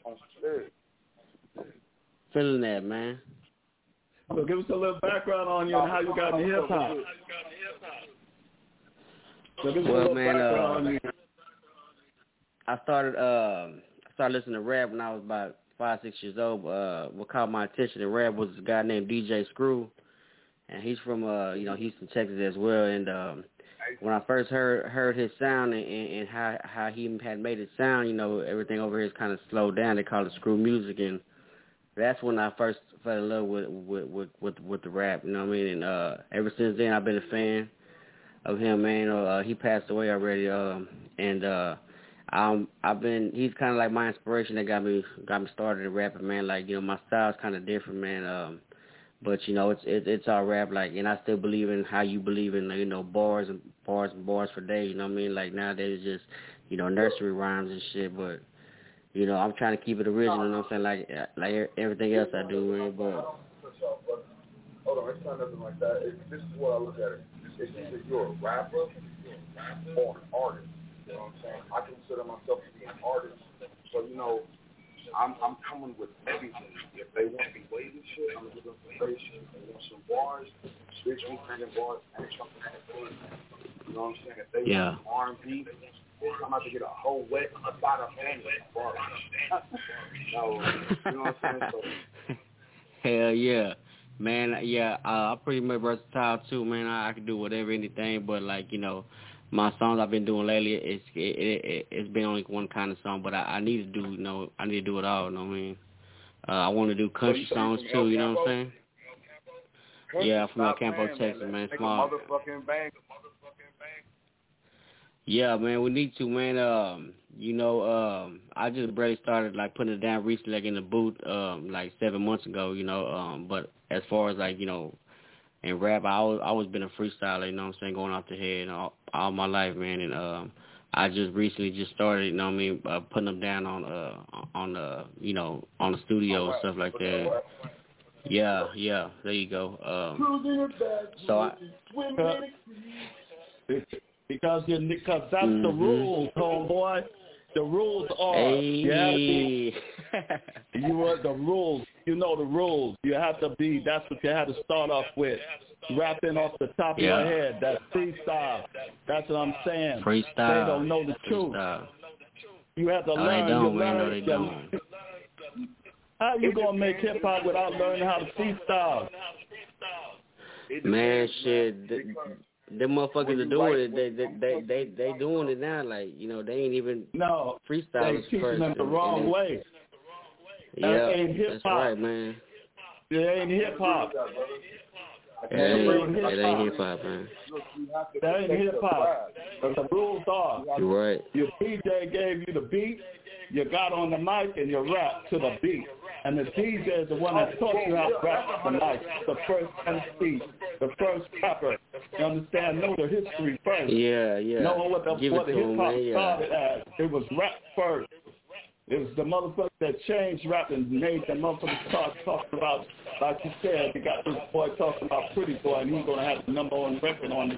Feeling that, man. So give us a little background on you and how you got into hip-hop. So give us a little background on you. I started started listening to rap when I was about 5, 6 years old. What caught my attention in rap was a guy named DJ Screw, and he's from Houston, Texas as well. And when I first heard his sound and how he had made it sound, everything over here is kind of slowed down. They call it screw music, and that's when I first fell in love with the rap. You know what I mean? And ever since then, I've been a fan of him, man. He passed away already, he's kind of like my inspiration that got me started in rapping, man. Like, my style's kind of different, man. But it's all rap, like, and I still believe in how you believe in, bars for days. You know what I mean? Like nowadays, it's just nursery rhymes and shit. But I'm trying to keep it original. You know what I'm saying? Like everything else I do, man. But hold on, it's not nothing like that. This is what I look at it. It's either you're a rapper or an artist. You know what I'm saying? I consider myself to be an artist. So, I'm coming with everything. If they want me waving shit, I'm going to give them some shit. If they want some bars, bitch, we bringing bars and something like that. You know what I'm saying? If they want R&B, I'm about to get a whole wet about a family bars. So, you know what I'm saying? So, hell yeah. Man, yeah, I'm pretty much versatile too, man. I can do whatever, anything, but like, my songs I've been doing lately, it's been only one kind of song, but I need to do, I need to do it all, you know what I mean? I want to do country songs too, you know what I'm saying? Yeah, I'm from El Campo, Texas, man. Small. Yeah, man, we need to, man. I just barely started like putting it down recently, like in the booth, like 7 months ago, but as far as like, in rap, I always been a freestyler, you know what I'm saying, going off the head all my life, man. And I just recently just started, you know what I mean, putting them down on the studio and stuff like that. Yeah, there you go. Because that's the rules, homeboy. The rules are you are the rules. You know the rules. You have to be. That's what you had to start off with. Rapping off the top of your head. That's freestyle. That's what I'm saying. Freestyle. They don't know the truth. You have to learn. They don't, man. No, they don't. How you gonna make hip hop without learning how to freestyle? Man, shit. Them motherfuckers are doing it. They doing it now. Like, they ain't even freestylers they teaching them the wrong way. Yeah, that's right, man. It ain't hip hop. It ain't hip hop, man. That ain't hip hop. But the rules are. You're right. Your DJ gave you the beat. You got on the mic and you rap to the beat. And the DJ is the one that taught you how to rap the mic. The first MC, the first rapper. You understand? Know the history first. Yeah. Know what the hip hop started as. It was rap first. It was the motherfucker that changed rap and made the motherfucker start talking about, like you said, you got this boy talking about Pretty Boy, and he's gonna have the number one record on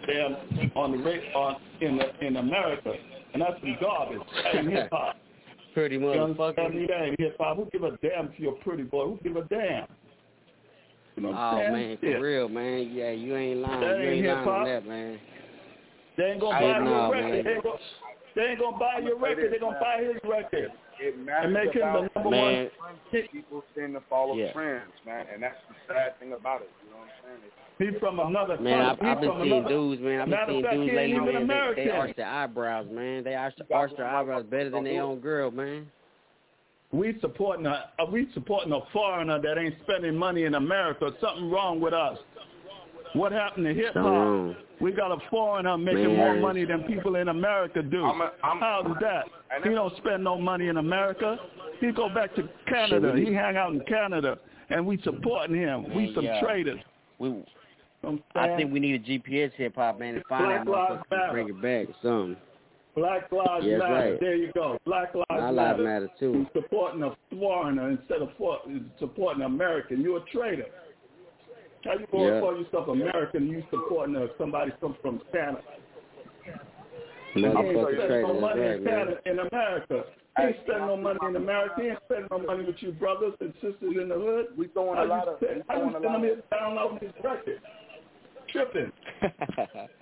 in America, and that's some garbage. That ain't hip hop. Pretty motherfucker. That ain't hip hop. Who give a damn to your Pretty Boy? Who give a damn? You know what I'm saying? Man, for real, man. Yeah, you ain't lying. That you ain't lying hip-hop. on that, man. They ain't gonna buy your record. They ain't gonna buy your record. They gonna buy his record. And make him the number one. People tend to follow trends, man, and that's the sad thing about it. You know what I'm saying? He's from another country. Man, I've been seeing dudes, man. I've been seeing dudes lately, man. They arch their eyebrows, man. They arch their eyebrows better than their own girl, man. We supporting a foreigner that ain't spending money in America. Something wrong with us. What happened to hip hop? We got a foreigner making more money than people in America do. How is that? He don't spend no money in America. He go back to Canada. He hang out in Canada, and we supporting him. We some traders. I think we need a GPS hip hop, man, to find that motherfucker and bring it back or something. Black Lives Matter. Right. There you go. Black Lives Matter too. You're supporting a foreigner instead of supporting an American. You're a traitor. How you going to call yourself American and you supporting somebody from Canada? Motherfucker traitor. No money in Canada, in America. He ain't spending no money in America. He ain't spending no money with you brothers and sisters in the hood. We throwing a lot of. I was sending him downloading his record. Tripping.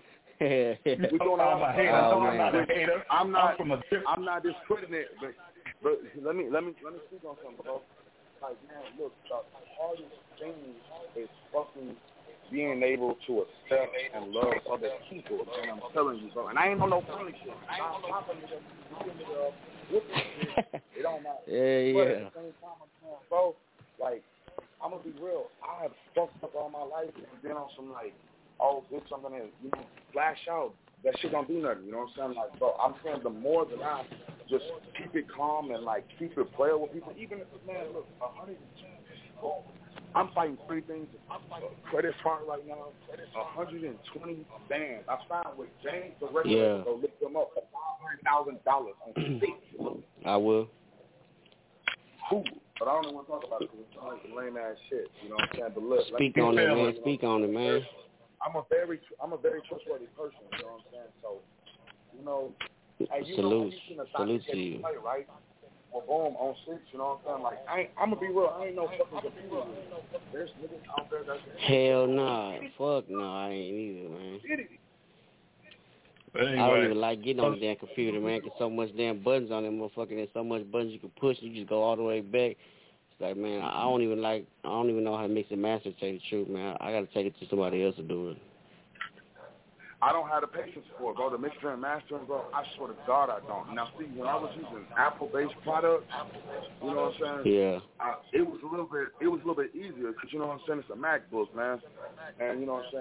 I'm not discrediting it, but But let me speak on something, bro. Like, man, look, the hardest thing is fucking being able to accept and love other people. And I'm telling you, bro. And I ain't on no funny shit. I'm popping it up, whooping shit. It don't matter. Yeah. But at the same time, I'm saying, bro, like, I'm gonna be real. I have fucked up all my life and been on some like, oh, bitch, I'm gonna, flash out. That shit don't do nothing. You know what I'm saying? Like, bro, I'm saying the more that I just keep it calm and like keep it playing with people, even if man, look, 100. I'm fighting 3 things. I'm fighting credit card right now. 120 bands. I signed with James the Record to go lift them up for $500,000 on stage. I will. Cool. But I don't want to talk about it because it's like lame ass shit. You know what I'm saying? But look, Speak on it, man. Speak on it, man. I'm a very trustworthy person. You know what I'm saying? So, you know, hey, you salute to you. Play, right? Well, boom, on 6, you know what I'm saying? Like, I'm going to be real. I ain't no fucking computer. There's niggas out there that's... Hell nah. Fuck no, I ain't either, man. Anyway, I don't even like getting on the damn computer, man, because so much damn buttons on that motherfucker. There's so much buttons you can push, you just go all the way back. It's like, man, I don't even know how to mix and master, to tell you the truth, man. I got to take it to somebody else to do it. I don't have the patience for it, bro. The mixture and mastering, bro, I swear to God I don't. Now, see, when I was using Apple-based products, you know what I'm saying? Yeah. It was a little bit easier because, you know what I'm saying, it's a MacBook, man. And, you know what I'm saying?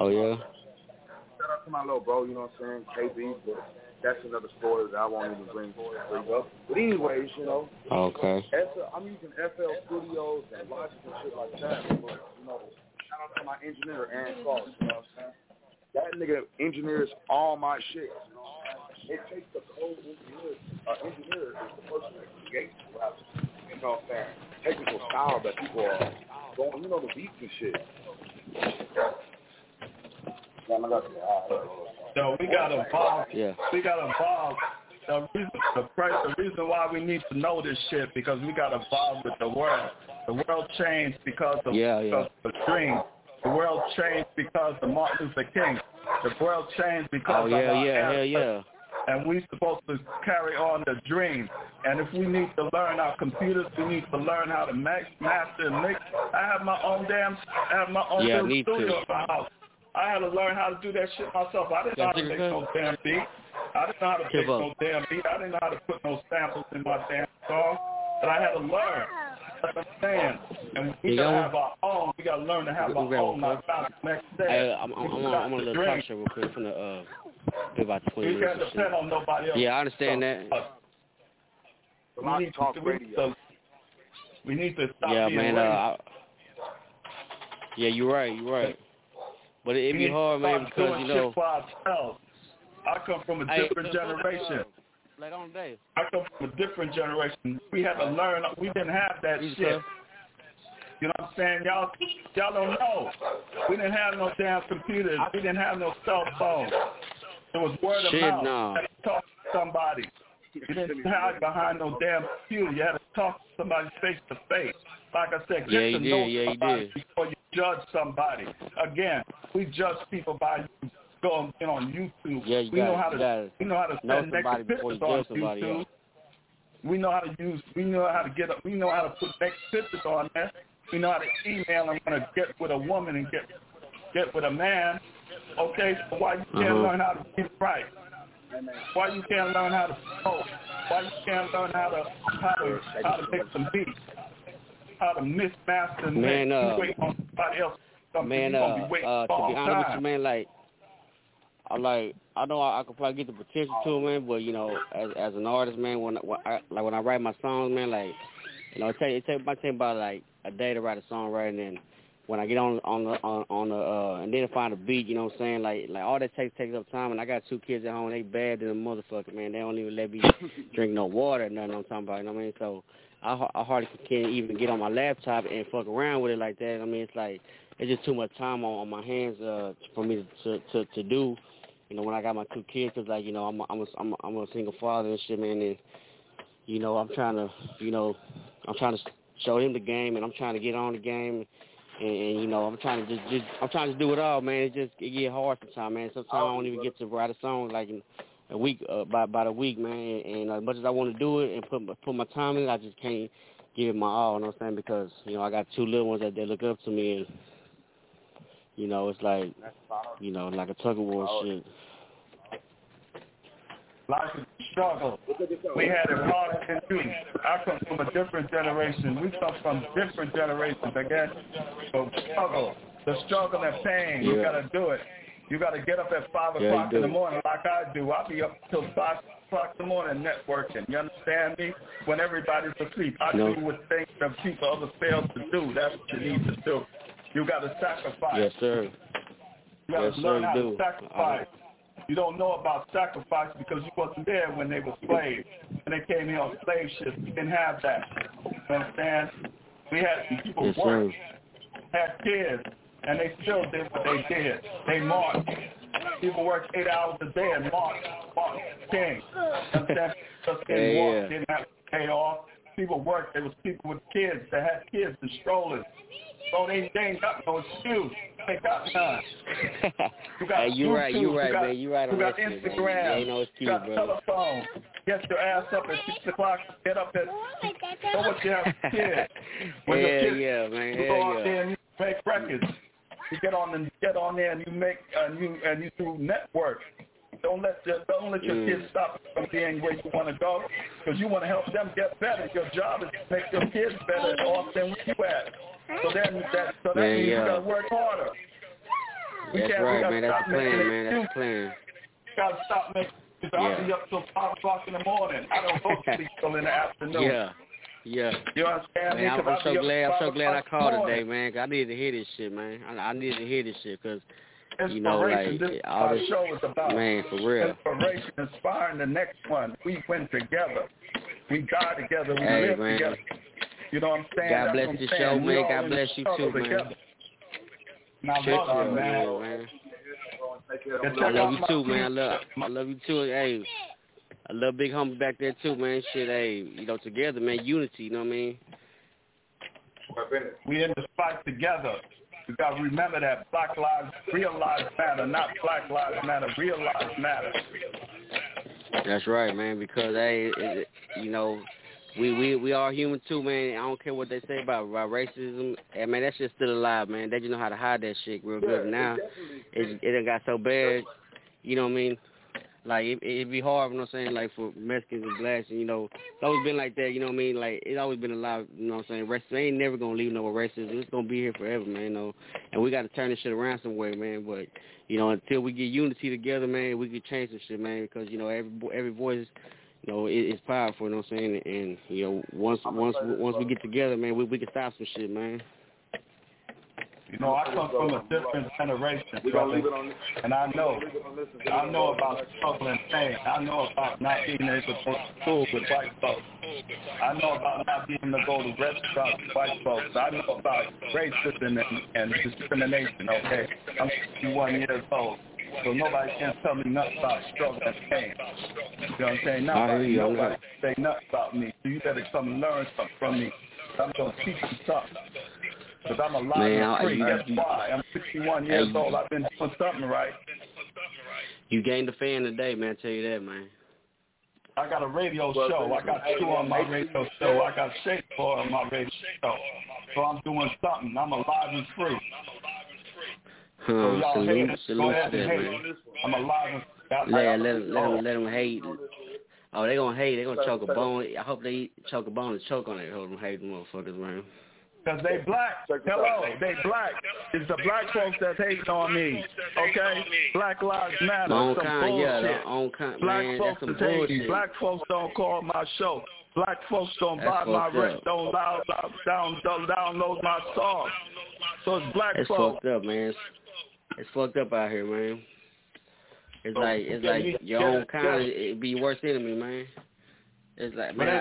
Shout out to my little bro, you know what I'm saying, KB, but that's another story that I won't even bring up. But anyways, you know. Okay. I'm using FL Studios and Logic and shit like that. But, you know, shout out to my engineer, Aaron Cross, you know what I'm saying? That nigga engineers all my shit. You know what I'm saying? It takes the code engineer. Engineer is the person that creates raps. You know what I'm saying? Technical style that people are going, you know, the beats and shit. So we got to evolve. Yeah. We got to evolve. The reason why we need to know this shit because we got to evolve with the world. The world changed because of the dream. The world changed because of Martin Luther King. The world changed because of our ancestors. And we're supposed to carry on the dream. And if we need to learn our computers, we need to learn how to master and mix. I have my own little studio in my house. I had to learn how to do that shit myself. I didn't know how to make no damn beat. I didn't know how to make no damn beat. I didn't know how to put no samples in my damn song. But I had to learn. That's what I'm saying. And we got to have our own. We got to learn to have our own. Next day. Hey, I'm on a little talk show real quick. I'm going to be about 20 minutes. We can't depend on nobody else. Yeah, I understand that. We need to stop being man. Yeah, you're right. But it'd be hard, man, because, you know. I come from a different generation. Like on day. I come from a different generation. We had to learn. We didn't have that shit. You know what I'm saying? Y'all don't know. We didn't have no damn computers. We didn't have no cell phones. It was word of mouth. No. You had to talk to somebody. You didn't hide behind no damn computer. You had to talk to somebody face to face. Like I said, get to know somebody before you judge somebody. Again, we judge people by going on YouTube. Yeah, we know how to send next pictures on YouTube. Else. We know how to put next pictures on there. We know how to email and want to get with a woman and get with a man. Okay, so why you can't learn how to be right? Why you can't learn how to smoke? Why you can't learn how to make some beats? How to mix, master, and man, you wait on somebody else. To be honest with you, man, like I know I could probably get the potential to it, man, but you know, as an artist, man, when I write my songs, man, like, you know, it might take about like a day to write a song, right, and then when I get on the and then find a beat, you know what I'm saying, like all that takes up time, and I got 2 kids at home, they bad than a motherfucker, man, they don't even let me drink no water or nothing, I'm talking about, you know what I mean, so I hardly can't even get on my laptop and fuck around with it like that. I mean, it's like it's just too much time on my hands for me to do. You know, when I got my 2 kids, cause like, you know, I'm a single father and shit, man. And you know, I'm trying to show him the game, and I'm trying to get on the game, and you know, I'm trying to do it all, man. It get hard sometimes, man. Sometimes I don't even get to write a song like a week, about a week, man. And as much as I want to do it and put my time in it, I just can't give it my all. You know what I'm saying? Because I got 2 little ones that they look up to me, and it's like like a tug of war shit. Life is a struggle. We had it harder than you. I come from a different generation. We come from different generations, again. So the struggle and pain, you got to do it. You got to get up at 5 o'clock in the morning like I do. I'll be up till 5 o'clock in the morning networking. You understand me? When everybody's asleep. I do what things that people others fail to do. That's what you need to do. You got to sacrifice. Yes, sir. You got to learn how to sacrifice. You don't know about sacrifice because you wasn't there when they were slaves. When they came here on slave ships, we didn't have that. You understand? We had people work, had kids, and they still did what they did. They marched. People worked 8 hours a day and marched king. Understand? Just didn't have to pay off. People worked. There was people with kids that had kids and strollers. So they ain't got no excuse. They got none. You got you're right, man. You're right on that Instagram. Shit, man. Ain't no excuse, you got bro. telephone. Get your ass up at 6 o'clock. Get up at. So what you have kids? When man. You go out there and you make records. You get on there and you make and you do network. Don't let your kids stop from being where you want to go, because you want to help them get better. Your job is to make your kids better off than where you at. So that means you got to work harder. That's right, man. That's the plan, man. That's the plan. You got to stop making. I'll be up till 5 o'clock in the morning. I don't go to sleep till in the afternoon. Yeah. You understand me? I'm so glad I called today, man. 'Cause I needed to hear this shit, man. I needed to hear this shit because, like, all this show is about. Man, for real. Inspiration, inspiring the next one. We win together. We die together. We live together. You know what I'm saying? God bless the show, man. God bless you too, man. Now, man. I love you too, man. I love you too. Hey, I love Big Homie back there too, man. Shit, hey, together, man. Unity, you know what I mean? We in this fight together. You got to remember that Black Lives, real lives matter, not Black Lives Matter. Real lives matter. That's right, man. Because hey, we are human too, man. I don't care what they say about racism. Hey, man, that shit's still alive, man. They just know how to hide that shit real good. Now, it done got so bad. You know what I mean? Like, it'd be hard, you know what I'm saying, like, for Mexicans and blacks, and, it's always been like that, you know what I mean? Like, it's always been alive, you know what I'm saying? Racism ain't never going to leave no racism. It's going to be here forever, man, And we got to turn this shit around some way, man. But, until we get unity together, man, we can change some shit, man, because, every voice, is powerful, you know what I'm saying? And, once we get together, man, we can stop some shit, man. I come from a different generation, brother, and I know about struggle and pain. I know about not being able to go to school with white folks. I know about not being able to go to restaurants with white folks. I know about racism and discrimination, okay? I'm 61 years old, so nobody can tell me nothing about struggle and pain. You know what I'm saying? Nobody say nothing about me, so you better come and learn something from me. I'm going to teach you something. Because I'm alive and free. That's why. I'm 61 years old. I've been doing something right. You gained a fan today, man. I tell you that, man. I got a radio show. I got two on my radio show. I got Shake Boy on my radio show. So I'm doing something. I'm alive and free. So y'all salute to that, man. I'm alive and free. Let them hate. Oh, they gonna hate. They gonna choke a bone. I hope they choke a bone and choke on it. Hold them hating motherfuckers, man. Because they black. Hello, they black. It's the black folks that hate on me. Okay? Black Lives Matter. Own some kind, bullshit. Black man, folks that's some bullshit. Black folks don't call my show. Black folks don't buy my record. Don't download my song. So it's black it's folks. It's fucked up, man. It's fucked up out here, man. It's like your own kind. It be your worst enemy, man. It's like, man,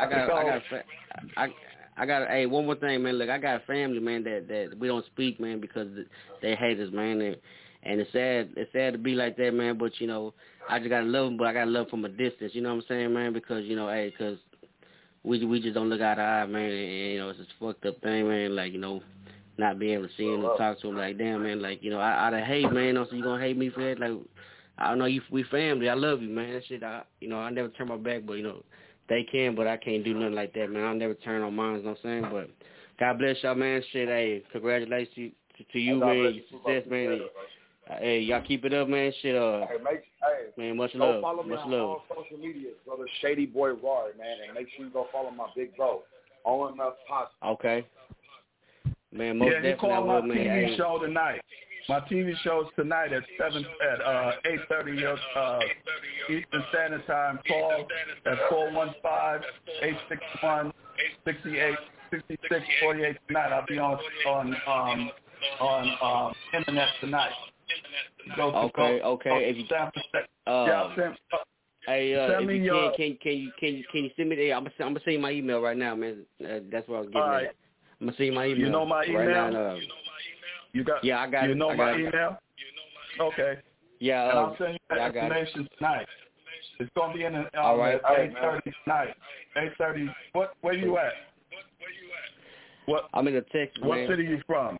I got hey, one more thing, man. Look, I got a family, man, that we don't speak, man, because they hate us, man. And it's sad to be like that, man, but, I just got to love them, but I got to love from a distance, you know what I'm saying, man, because, because we just don't look eye to eye, man, and, it's a fucked up thing, man, like, not being able to see him and talk to him, like, damn, man, like, out of hate, man, so you going to hate me for that, like, I know we family. I love you, man. That shit, I never turn my back, but, they can, but I can't do nothing like that, man. I'll never turn on mine, you know what I'm saying? But God bless y'all, man. Shit, hey, congratulations to you, man. Your success, man. Hey, y'all keep it up, man. Shit, man, much love. Follow me on all social media, brother. Shady Boy Roy, man, and make sure you go follow my big bro, OMF Posse. Okay. Man, most definitely. You call my man. TV show tonight. My TV show's tonight at 8:30 Eastern Standard Time. Call at 415-861-6648 tonight. I'll be on internet tonight. Okay. If you can you send me? I'm gonna send you my email right now, man. That's what I was getting at. I'm gonna send you my email. You know my email? Right now, yeah, I got it. You know my email? Okay. Yeah. And I'll send you that information tonight. It's gonna be in at 8:30 tonight. 8:30. Where you at? What? I'm in Texas. What man. city you from?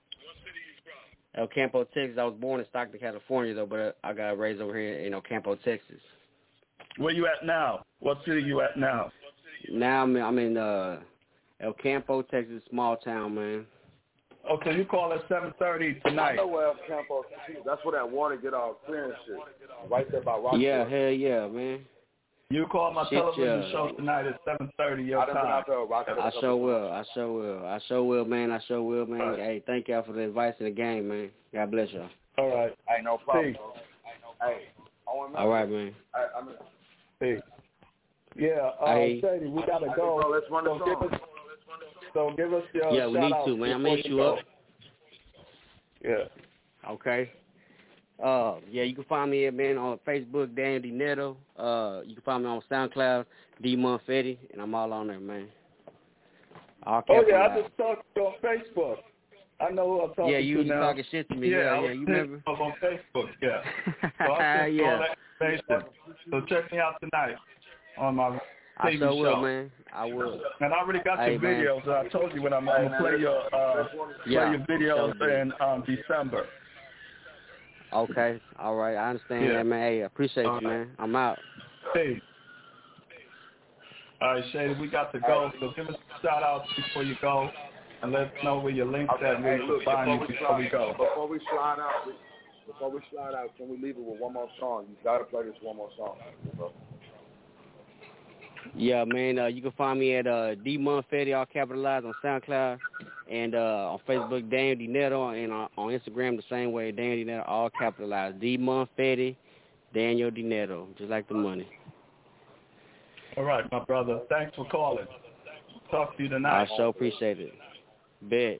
El Campo, Texas. I was born in Stockton, California, though, but I got raised over here in El Campo, Texas. Where you at now? What city you at now? Now I'm in El Campo, Texas, small town, man. Okay, you call at 7:30 tonight. I know where El Campo is. That's where that water get all clear and shit. Right there by Rockford. Yeah, hell yeah, man. You call my television show tonight at 7:30 your time. I sure will, man. Right. Hey, thank y'all for the advice in the game, man. God bless y'all. All right. Hey, no problem. Peace. Hey, all right, man. Peace. Yeah, Shady, we gotta go. Let's run this on. So give us your yeah, we need to, man. I'm gonna hit you up. Yeah. Okay. Yeah, you can find me, man, on Facebook, Daniel D. Netto. You can find me on SoundCloud, D. Monfetti, and I'm all on there, man. I just talked to you on Facebook. I know who I'm talking to now. Yeah, you was talking shit to me. Yeah, you remember? On Facebook, yeah. So I sent all that information. So check me out tonight on my TV show. Will, man. I will. And I already got your videos. I told you when I'm going to play your videos in December. Okay. All right. I understand that, man. Hey, I appreciate you, man. I'm out. Hey. All right, Shady, we got to go. So give us a shout-out before you go. And let us know where your link's at and where you can find you before we go. Before we slide out, can we leave it with one more song? You got to play this one more song. Yeah, man. You can find me at D. Monfetti, all capitalized, on SoundCloud, and on Facebook, Daniel D. Netto, and on Instagram the same way, Daniel D. Netto, all capitalized. D. Monfetti, Daniel D. Netto, just like the money. All right, my brother. Thanks for calling. Talk to you tonight. I sure appreciate it. Bet.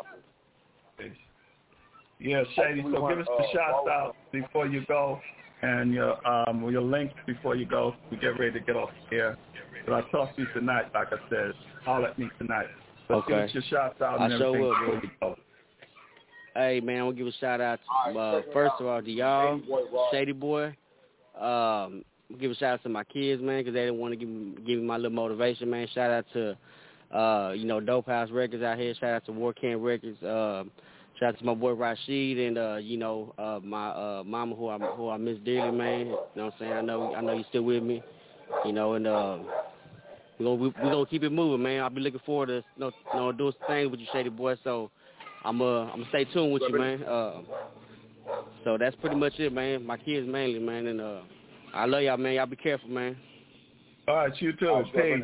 Yeah, Shady. So give us the shots out before you go, and your links before you go. We get ready to get off the air. But I'll talk to you tonight, like I said. Holler at me tonight. So give us your shots out and everything before you go. Hey, man, I'm going to give a shout-out, first of all, to y'all, Shady Boy. Give a shout-out to my kids, man, because they didn't want to give me my little motivation, man. Shout-out to, Dope House Records out here. Shout-out to War Camp Records. Shout-out to my boy Rashid and, my mama who I miss dearly, man. You know what I'm saying? I know you're still with me. And we're gonna keep it moving, man. I'll be looking forward to doing some things with you, Shady Boy. So I'm gonna stay tuned with you, man. So that's pretty much it, man. My kids mainly, man, and I love y'all, man. Y'all be careful, man. All right, you too. Peace.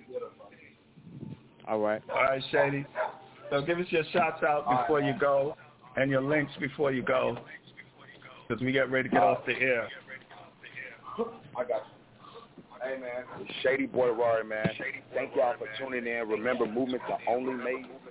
All right. All right, Shady. So give us your shots out before you go and your links before you go, because we get ready to get off the air. I got you. Hey, man, it's Shady Boy Rory, man. Thank y'all for tuning in. Remember, movements are only made by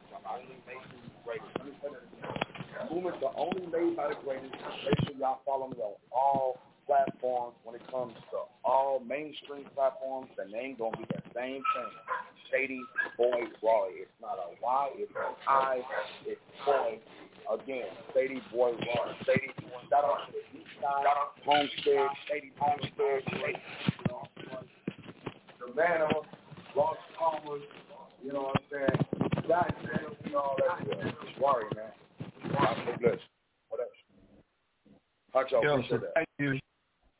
the greatest. Make sure y'all follow me on all platforms. When it comes to all mainstream platforms, the name going to be the same thing. Shady Boy Rory. It's not a Y, it's an I, it's boy. Again, Shady Boy Rory. Shady Boy. Shout out to the East Side, Homestead, Shady Homestead, Shady. Savannah, Los Palmas, you know what I'm saying? Jacksonville, you know all that shit. Just worry, man. God bless. What else? Huncho, appreciate that. Thank you.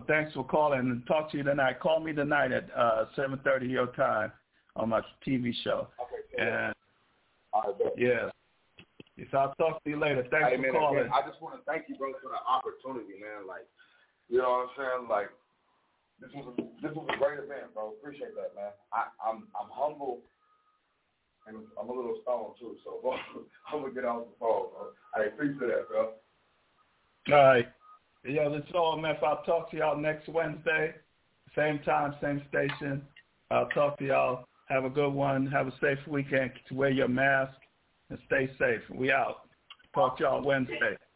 thanks for calling, and talk to you tonight. Call me tonight at 7:30 your time on my TV show. Okay. And yes. So I'll talk to you later. Thanks for calling. Again, I just want to thank you, bro, for the opportunity, man. Like, you know what I'm saying? Like, this was a great event, bro. Appreciate that, man. I'm humble, and I'm a little stoned too. So bro, I'm gonna get off the phone, bro. I appreciate that, bro. All right. Yo, this is all, man. I'll talk to y'all next Wednesday, same time, same station. I'll talk to y'all. Have a good one. Have a safe weekend. Wear your mask and stay safe. We out. Talk to y'all Wednesday.